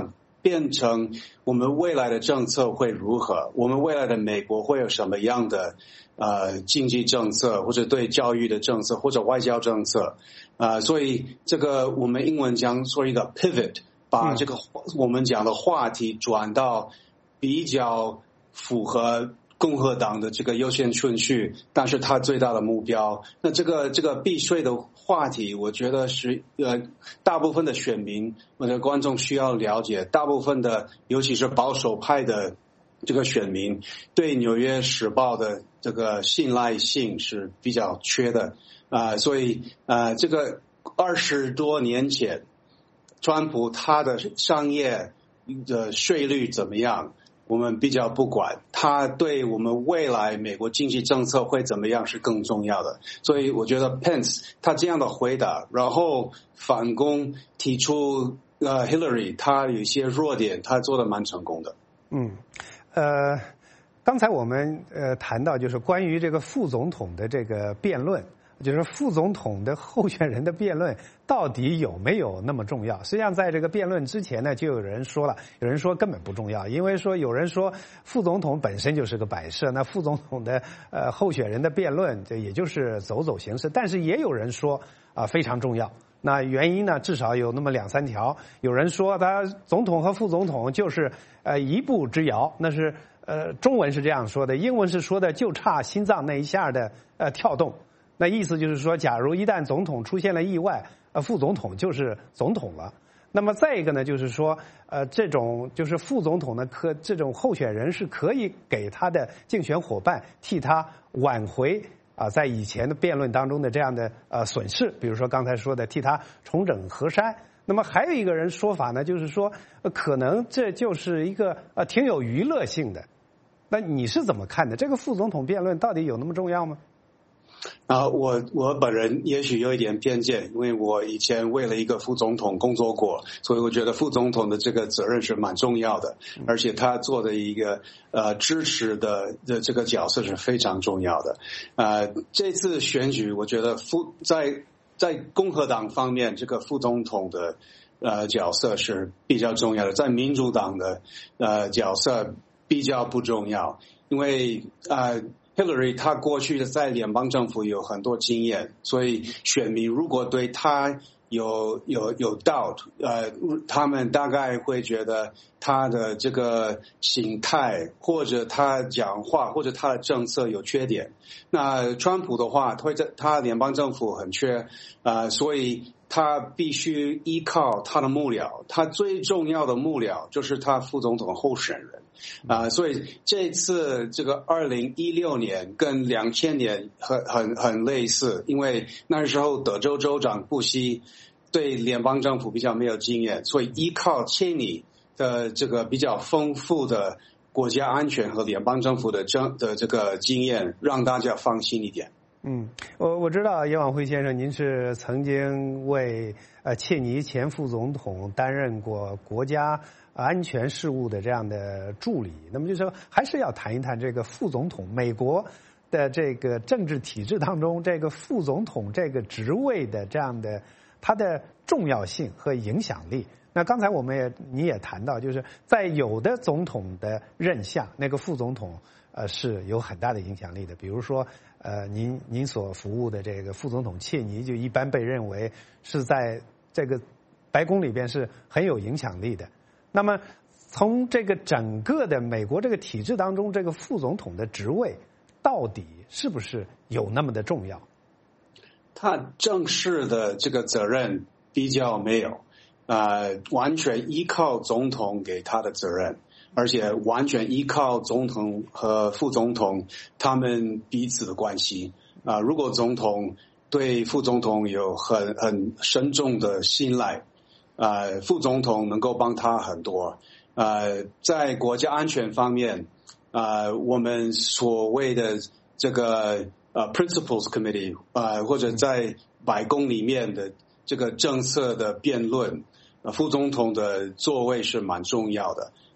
S23: 变成我们未来的政策会如何，我们未来的美国会有什么样的呃经济政策，或者对教育的政策，或者外交政策啊、呃，所以这个我们英文讲说一个 pivot， 把这个我们讲的话题转到比较符合共和党的这个优先顺序，但是他最大的目标，那这个这个避税的话题，我觉得是呃大部分的选民或者观众需要了解，大部分的尤其是保守派的这个选民对《纽约时报》的这个信赖性是比较缺的啊、呃，所以呃这个二十多年前，川普他的商业的税率怎么样？我们比较不管，他对我们未来美国经济政策会怎么样是更重要的。所以我觉得 Pence 他这样的回答，然后反攻提出呃 Hillary 他有一些弱点，他做得蛮成功的。
S1: 嗯，呃，刚才我们呃谈到就是关于这个副总统的这个辩论。就是副总统的候选人的辩论到底有没有那么重要？实际上，在这个辩论之前呢，就有人说了，有人说根本不重要，因为说有人说副总统本身就是个摆设，那副总统的呃候选人的辩论，这也就是走走形式。但是也有人说啊、呃、非常重要。那原因呢，至少有那么两三条。有人说他总统和副总统就是呃一步之遥，那是呃中文是这样说的，英文是说的就差心脏那一下的呃跳动。那意思就是说，假如一旦总统出现了意外，呃，副总统就是总统了。那么再一个呢，就是说，呃，这种就是副总统呢，可这种候选人是可以给他的竞选伙伴替他挽回啊、呃，在以前的辩论当中的这样的呃损失，比如说刚才说的替他重整河山。那么还有一个人说法呢，就是说，呃、可能这就是一个呃挺有娱乐性的。那你是怎么看的？这个副总统辩论到底有那么重要吗？
S23: 啊，我我本人也许有一点偏见，因为我以前为了一个副总统工作过，所以我觉得副总统的这个责任是蛮重要的，而且他做的一个呃支持的的这个角色是非常重要的。呃，这次选举，我觉得副在在共和党方面，这个副总统的呃角色是比较重要的，在民主党的呃角色比较不重要，因为呃。Hillary 他过去的在联邦政府有很多经验，所以选民如果对他有有有 doubt， 呃，他们大概会觉得他的这个心态或者他讲话或者他的政策有缺点。那川普的话，会在他联邦政府很缺，呃，所以他必须依靠他的幕僚，他最重要的幕僚就是他副总统候选人。啊、呃，所以这次这个二零一六年跟两千年很很很类似，因为那时候德州州长布希对联邦政府比较没有经验，所以依靠切尼的这个比较丰富的国家安全和联邦政府的政的这个经验，让大家放心一点。
S1: 嗯，我我知道叶往辉先生，您是曾经为呃切尼前副总统担任过国家安全事务的这样的助理。那么就是说，还是要谈一谈这个副总统，美国的这个政治体制当中，这个副总统这个职位的这样的它的重要性和影响力。那刚才我们也你也谈到，就是在有的总统的任下，那个副总统呃是有很大的影响力的。比如说呃您您所服务的这个副总统切尼，就一般被认为是在这个白宫里边是很有影响力的。那么从这个整个的美国这个体制当中，这个副总统的职位到底是不是有那么的重要？
S23: 他正式的这个责任比较没有，呃，完全依靠总统给他的责任，而且完全依靠总统和副总统他们彼此的关系。啊、呃，如果总统对副总统有很很深重的信赖，呃，副总统能够帮他很多。呃，在国家安全方面，呃，我们所谓的这个呃 Principals Committee， 呃，或者在白宫里面的这个政策的辩论，呃，副总统的座位是蛮重要的。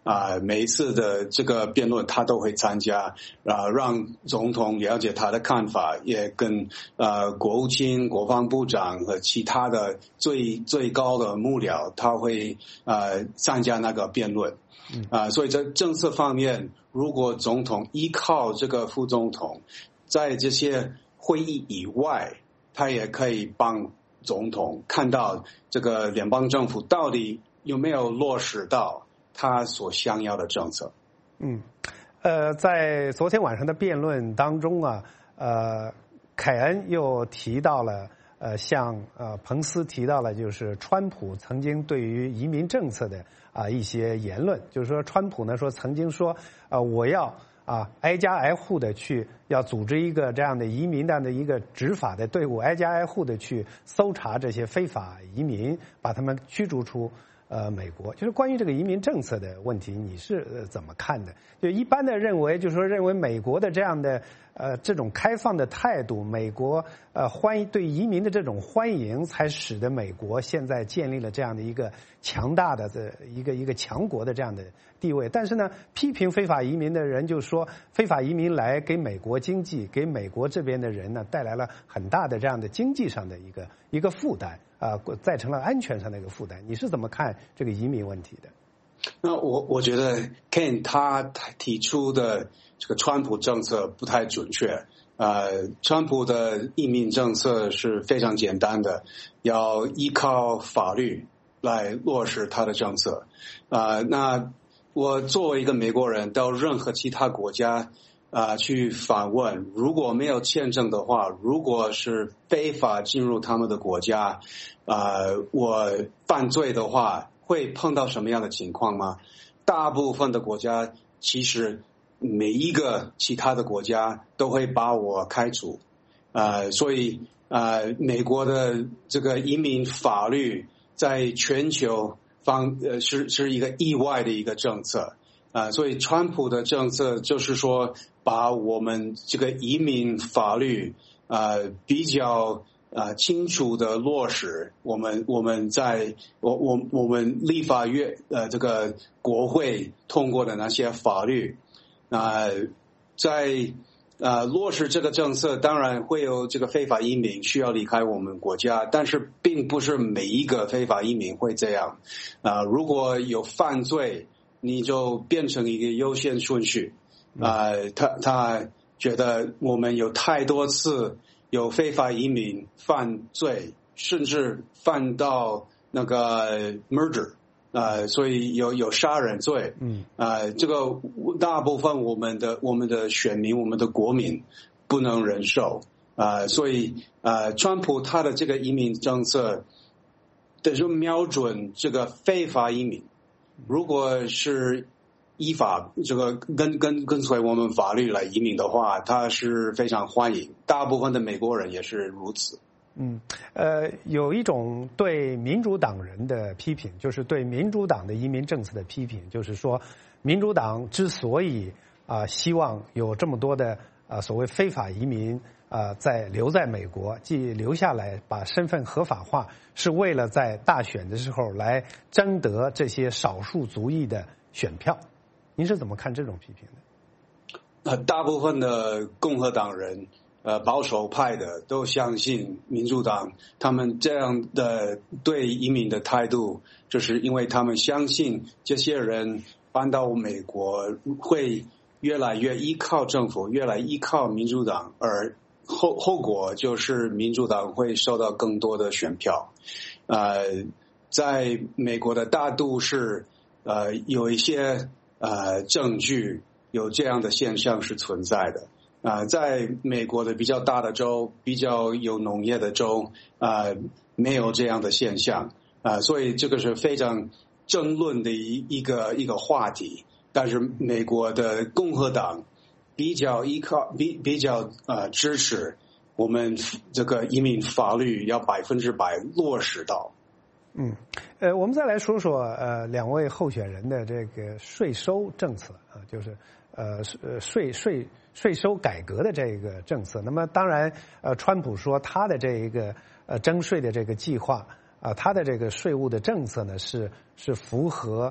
S23: 啊、呃，每一次的这个辩论他都会参加，啊、呃，让总统了解他的看法，也跟呃国务卿、国防部长和其他的最最高的幕僚，他会呃参加那个辩论。啊、呃，所以在政策方面，如果总统依靠这个副总统，在这些会议以外，他也可以帮总统看到这个联邦政府到底有没有落实到他所想要的政策。
S1: 嗯，呃，在昨天晚上的辩论当中啊，呃，凯恩又提到了，呃，像呃彭斯提到了，就是川普曾经对于移民政策的啊、呃、一些言论，就是说川普呢说曾经说，呃，我要啊挨家挨户的去要组织一个这样的移民这样的一个执法的队伍，挨家挨户的去搜查这些非法移民，把他们驱逐出呃美国。就是关于这个移民政策的问题，你是、呃、怎么看的？就一般的认为，就是说认为美国的这样的呃这种开放的态度，美国呃欢迎对移民的这种欢迎，才使得美国现在建立了这样的一个强大的这一个一个强国的这样的地位。但是呢，批评非法移民的人就说，非法移民来给美国经济，给美国这边的人呢带来了很大的这样的经济上的一个一个负担啊、呃，再成了安全上的一个负担。你是怎么看这个移民问题的？
S23: 那我我觉得 Ken 他提出的这个川普政策不太准确。呃，川普的移民政策是非常简单的，要依靠法律来落实他的政策。啊、呃，那我作为一个美国人，到任何其他国家啊、呃、去访问，如果没有签证的话，如果是非法进入他们的国家，啊、呃，我犯罪的话，会碰到什么样的情况吗？大部分的国家其实每一个其他的国家都会把我开除，呃，所以呃，美国的这个移民法律在全球方呃是是一个意外的一个政策啊、呃，所以川普的政策就是说把我们这个移民法律呃比较呃清楚的落实，我们我们在我我我们立法院呃这个国会通过的那些法律。呃，在呃落实这个政策，当然会有这个非法移民需要离开我们国家，但是并不是每一个非法移民会这样。啊、呃，如果有犯罪，你就变成一个优先顺序。啊、呃，他他觉得我们有太多次有非法移民犯罪，甚至犯到那个 murder。呃，所以有有杀人罪，嗯，呃，这个大部分我们的我们的选民、我们的国民不能忍受，呃，所以呃，川普他的这个移民政策，的就瞄准这个非法移民，如果是依法这个跟跟跟随我们法律来移民的话，他是非常欢迎，大部分的美国人也是如此。
S1: 嗯，呃，有一种对民主党人的批评，就是对民主党的移民政策的批评，就是说，民主党之所以啊、呃、希望有这么多的啊、呃、所谓非法移民啊、呃、在留在美国，即留下来把身份合法化，是为了在大选的时候来争得这些少数族裔的选票。您是怎么看这种批评的？
S23: 呃，大部分的共和党人。呃，保守派的都相信民主党，他们这样的对移民的态度，就是因为他们相信这些人搬到美国会越来越依靠政府，越来依靠民主党，而后后果就是民主党会收到更多的选票。呃，在美国的大都市，呃，有一些呃证据有这样的现象是存在的。啊、呃，在美国的比较大的州、比较有农业的州，啊、呃，没有这样的现象，啊、呃，所以这个是非常争论的一一个一个话题。但是美国的共和党比较依靠、比比较呃支持我们这个移民法律要百分之百落实到。
S1: 嗯，呃，我们再来说说呃两位候选人的这个税收政策啊，就是呃税税税收改革的这个政策。那么当然，呃，川普说他的这一个呃征税的这个计划啊、呃，他的这个税务的政策呢是是符合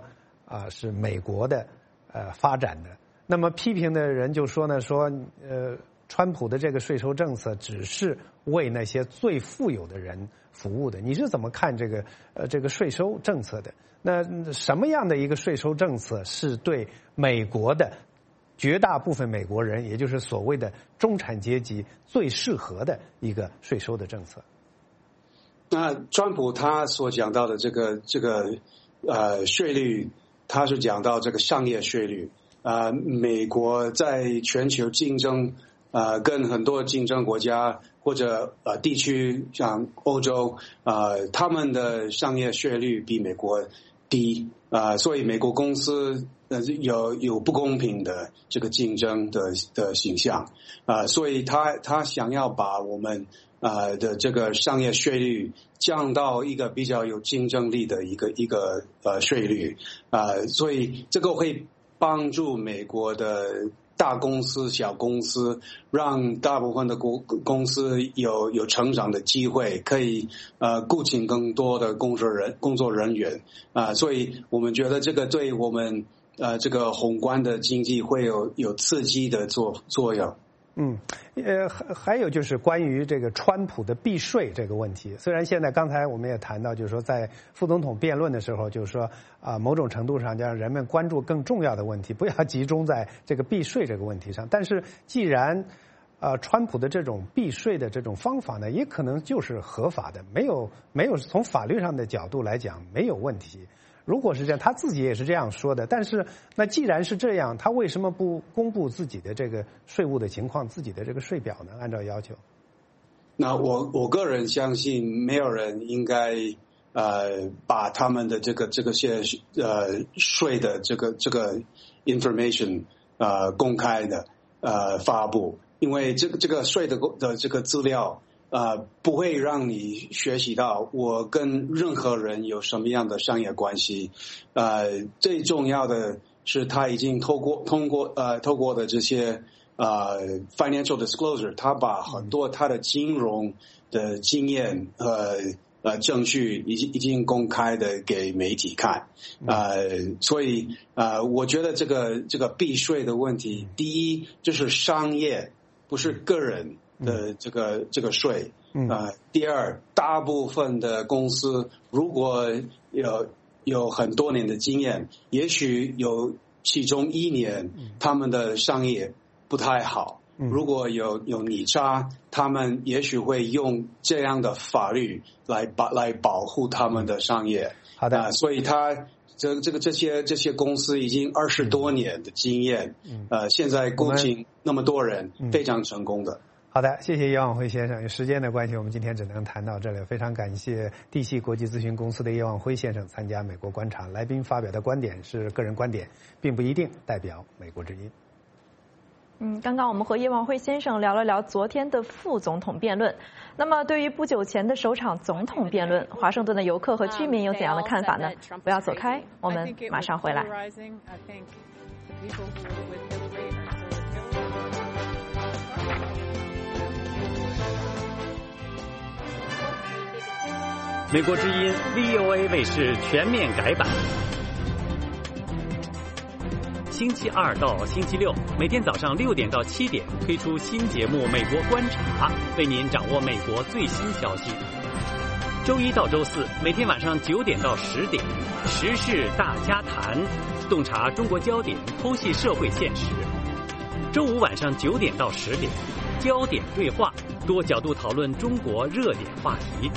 S1: 啊是美国的呃发展的。那么批评的人就说呢，说呃川普的这个税收政策只是为那些最富有的人服务的。你是怎么看这个呃这个税收政策的？那什么样的一个税收政策是对美国的绝大部分美国人，也就是所谓的中产阶级最适合的一个税收的政策？
S23: 那川普他所讲到的这个这个呃税率，他是讲到这个商业税率。呃，美国在全球竞争，呃，跟很多竞争国家或者呃地区，像欧洲，呃，他们的商业税率比美国低，啊、呃，所以美国公司呃有有不公平的这个竞争的的形象，啊、呃，所以他他想要把我们呃的这个商业税率降到一个比较有竞争力的一个一个呃税率，啊、呃，所以这个会帮助美国的大公司、小公司，让大部分的公公司有有成长的机会，可以呃雇请更多的工作人工作人员啊、呃，所以我们觉得这个对我们呃这个宏观的经济会有有刺激的作作用。
S1: 嗯，呃，还还有就是关于这个川普的避税这个问题。虽然现在刚才我们也谈到，就是说在副总统辩论的时候，就是说啊、呃，某种程度上让人们关注更重要的问题，不要集中在这个避税这个问题上。但是既然呃，川普的这种避税的这种方法呢，也可能就是合法的，没有没有从法律上的角度来讲没有问题。如果是这样，他自己也是这样说的。但是，那既然是这样，他为什么不公布自己的这个税务的情况、自己的这个税表呢？按照要求，
S23: 那我我个人相信，没有人应该呃把他们的这个这个些呃税的这个这个 information 呃公开的呃发布，因为这个这个税的的这个资料。呃，不会让你学习到我跟任何人有什么样的商业关系。呃，最重要的是他已经透过通过呃透过的这些呃 financial disclosure， 他把很多他的金融的经验和呃证据已经已经公开的给媒体看。呃，所以呃，我觉得这个这个避税的问题，第一就是商业，不是个人。的这个这个税，呃，第二，大部分的公司如果有有很多年的经验，也许有其中一年他们的商业不太好，如果有有逆差，他们也许会用这样的法律来保来保护他们的商业。
S1: 好的，
S23: 呃、所以他这这个这些这些公司已经二十多年的经验，呃，现在雇请那么多人，非常成功的。
S1: 好的，谢谢叶望辉先生。有时间的关系，我们今天只能谈到这里。非常感谢地系国际咨询公司的叶望辉先生参加美国观察。来宾发表的观点是个人观点，并不一定代表美国之音。
S2: 嗯，刚刚我们和叶望辉先生聊了聊昨天的副总统辩论。那么，对于不久前的首场总统辩论，华盛顿的游客和居民有怎样的看法呢？不要走开，我们马上回来。
S12: 美国之音 V O A 卫视全面改版，星期二到星期六每天早上六点到七点推出新节目《美国观察》，为您掌握美国最新消息。周一到周四每天晚上九点到十点，时事大家谈，洞察中国焦点，剖析社会现实。周五晚上九点到十点，焦点对话，多角度讨论中国热点话题。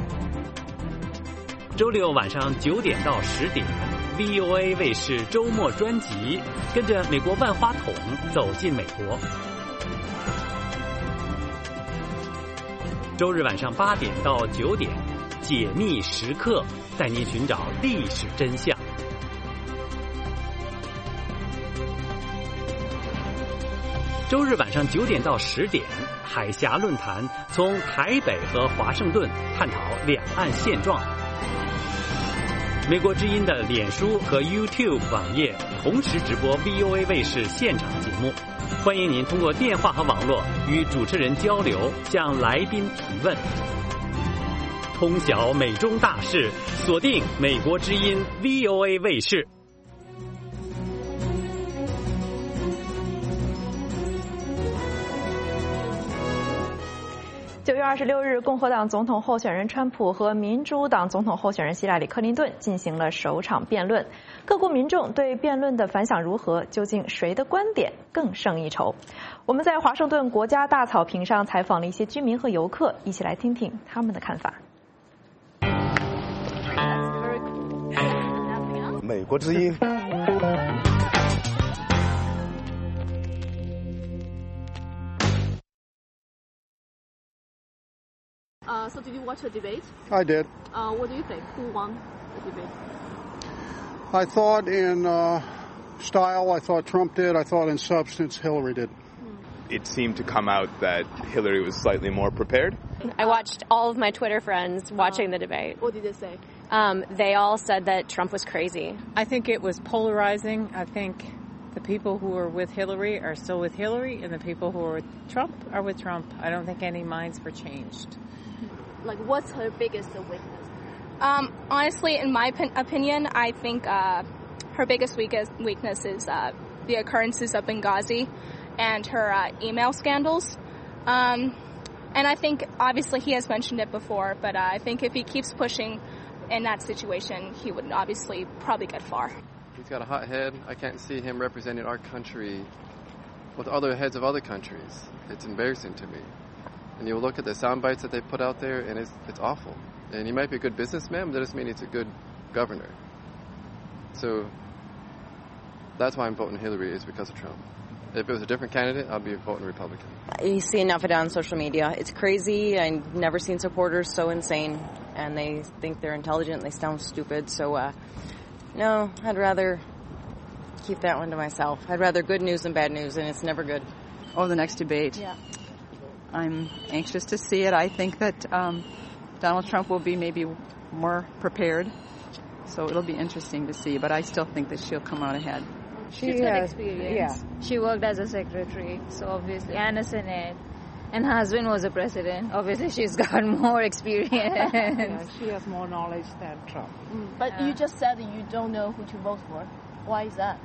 S12: 周六晚上九点到十点 ，V O A 卫视周末专辑，跟着美国万花筒走进美国。周日晚上八点到九点，解密时刻，带您寻找历史真相。周日晚上九点到十点，海峡论坛，从台北和华盛顿探讨两岸现状。美国之音的脸书和 YouTube 网页同时直播 V O A 卫视现场节目，欢迎您通过电话和网络与主持人交流，向来宾提问。通晓美中大事，锁定美国之音 V O A 卫视。
S2: 九月二十六日，共和党总统候选人川普和民主党总统候选人希拉里·克林顿进行了首场辩论。各国民众对辩论的反响如何？究竟谁的观点更胜一筹？我们在华盛顿国家大草坪上采访了一些居民和游客，一起来听听他们的看法。
S3: 美国之音。
S9: Uh, so did you watch the debate?
S3: I did.
S9: Uh, what do you think? Who won the debate?
S3: I thought in uh, style, I thought Trump did. I thought in substance, Hillary did.
S10: It seemed to come out that Hillary was slightly more prepared.
S24: I watched all of my Twitter friends watching the debate.
S9: What did they say?
S24: Um, they all said that Trump was crazy.
S25: I think it was polarizing. I think the people who are with Hillary are still with Hillary, and the people who are with Trump are with Trump. I don't think any minds were changed.
S9: Like, what's her biggest weakness?
S26: Um, honestly, in my opinion, I think uh, her biggest weakness is uh, the occurrences of Benghazi and her uh, email scandals. Um, and I think, obviously, he has mentioned it before, but uh, I think if he keeps pushing in that situation, he would obviously probably get far.
S27: He's got a hot head. I can't see him representing our country with other heads of other countries. It's embarrassing to me. And you look at the sound bites that they put out there, and it's it's awful. And he might be a good businessman, but that doesn't mean he's a good governor. So that's why I'm voting Hillary, is because of Trump. If it was a different candidate, I'd be voting Republican.
S28: You see enough of it on social media. It's crazy. I've never seen supporters so insane, and they think they're intelligent. They sound stupid. So, uh, no, I'd rather keep that one to myself. I'd rather good news than bad news, and it's never good.
S29: Oh, the next debate.
S26: Yeah.
S29: I'm anxious to see it. I think that um, Donald Trump will be maybe more prepared, so it'll be interesting to see. But I still think that she'll come out ahead.
S30: She She's got experience. Yeah. She worked as a secretary, so obviously, and a Senate. And her husband was a president. Obviously, she's got more experience.
S29: Yeah, she has more knowledge than Trump.
S9: Mm, but yeah. You just said that you don't know who to vote for. Why is that?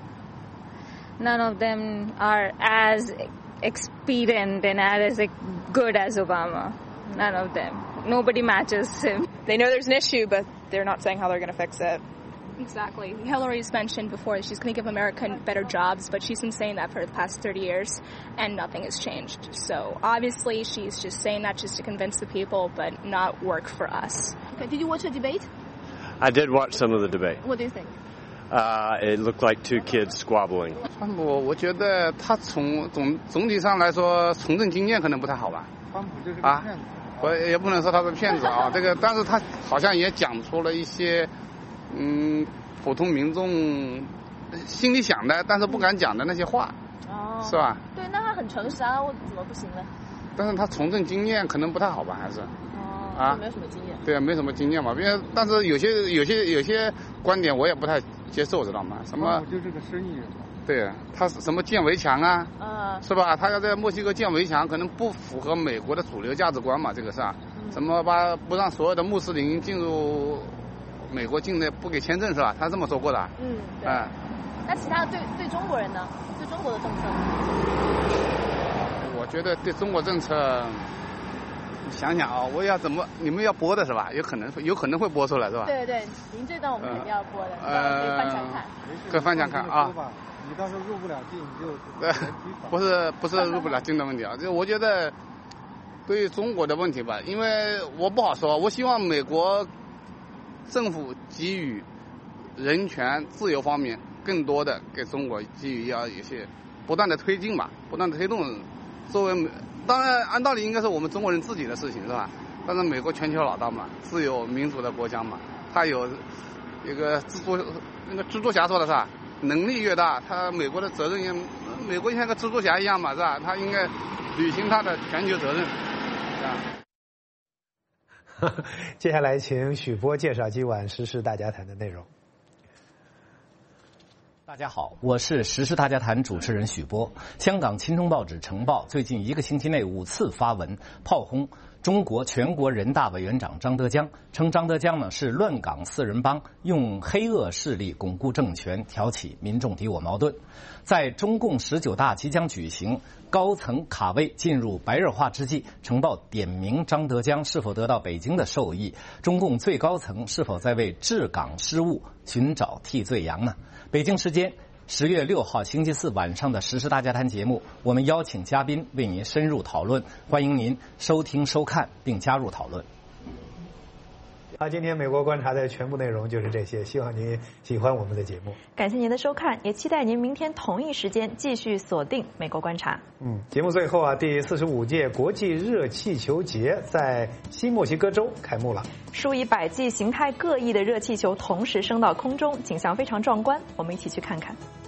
S30: None of them are as experienced and as good as Obama. None of them. Nobody matches him.
S31: They know there's an issue, but they're not saying how they're going to fix it.
S26: Exactly. Hillary's mentioned before that she's going to give America better jobs, but she's been saying that for the past thirty years, and nothing has changed. So obviously she's just saying that just to convince the people, but not work for us.
S9: Okay. Did you watch the debate?
S32: I did watch some of the debate.
S9: What do you think?
S32: Uh, it looked like two kids squabbling.
S33: 川普，我觉得他从总总体上来说，从政经验可能不太好吧。
S29: 川普就是
S33: 啊，我也不能说他是骗子啊。这个，但是他好像也讲出了一些，嗯，普通民众心里想的，但是不敢讲的那些话，
S9: 哦，
S33: 是吧？
S9: 对，那他很诚实啊，我怎么不行呢？
S33: 但是他从政经验可能不太好吧，还是？
S9: 哦，
S33: 啊，
S9: 没有什么经验。
S33: 对啊，没什么经验嘛。因为但是有些有些有些观点我也不太接受，知道吗？什么？
S29: 就是个生意人。
S33: 对，他什么建围墙啊，
S9: 嗯，
S33: 是吧？他要在墨西哥建围墙，可能不符合美国的主流价值观嘛，这个是啊。
S9: 嗯、
S33: 什么把不让所有的穆斯林进入美国境内，不给签证是吧？他这么说过的。
S9: 嗯，对。
S33: 哎、
S9: 嗯，那其他对对中国人呢？对中国的政策？
S33: 我觉得对中国政策，想想啊，我要怎么？你们要播的是吧？有可能有可能会播出来是吧？
S9: 对对，您这段我们肯定要播的，
S33: 呃，
S9: 可以翻墙看。
S33: 可以翻墙看啊。
S29: 你到时候入不了境，你就
S33: 对，不是不是入不了境的问题啊，就我觉得对于中国的问题吧，因为我不好说，我希望美国政府给予人权自由方面更多的给中国给予要一些不断的推进吧，不断的推动。作为当然按道理应该是我们中国人自己的事情是吧？但是美国全球老大嘛，自由民主的国家嘛，它有一个蜘蛛那个蜘蛛侠说的是吧？能力越大，他美国的责任也，美国像个蜘蛛侠一样嘛，是吧？他应该履行他的全球责任，是吧？
S1: 接下来请许波介绍今晚时事大家谈的内容。
S4: 大家好，我是时事大家谈主持人许波。香港亲中报纸《晨报》最近一个星期内五次发文炮轰中国全国人大委员长张德江，称张德江呢是乱港四人帮，用黑恶势力巩固政权，挑起民众敌我矛盾。在中共十九大即将举行，高层卡位进入白热化之际，晨报点名张德江是否得到北京的授意，中共最高层是否在为治港失误寻找替罪羊呢？北京时间十月六号星期四晚上的时事大家谈节目，我们邀请嘉宾为您深入讨论，欢迎您收听收看并加入讨论。
S1: 好，今天美国观察的全部内容就是这些，希望您喜欢我们的节目。
S2: 感谢您的收看，也期待您明天同一时间继续锁定美国观察。
S1: 嗯，节目最后啊，第四十五届国际热气球节在新墨西哥州开幕了，
S2: 数以百计、形态各异的热气球同时升到空中，景象非常壮观。我们一起去看看。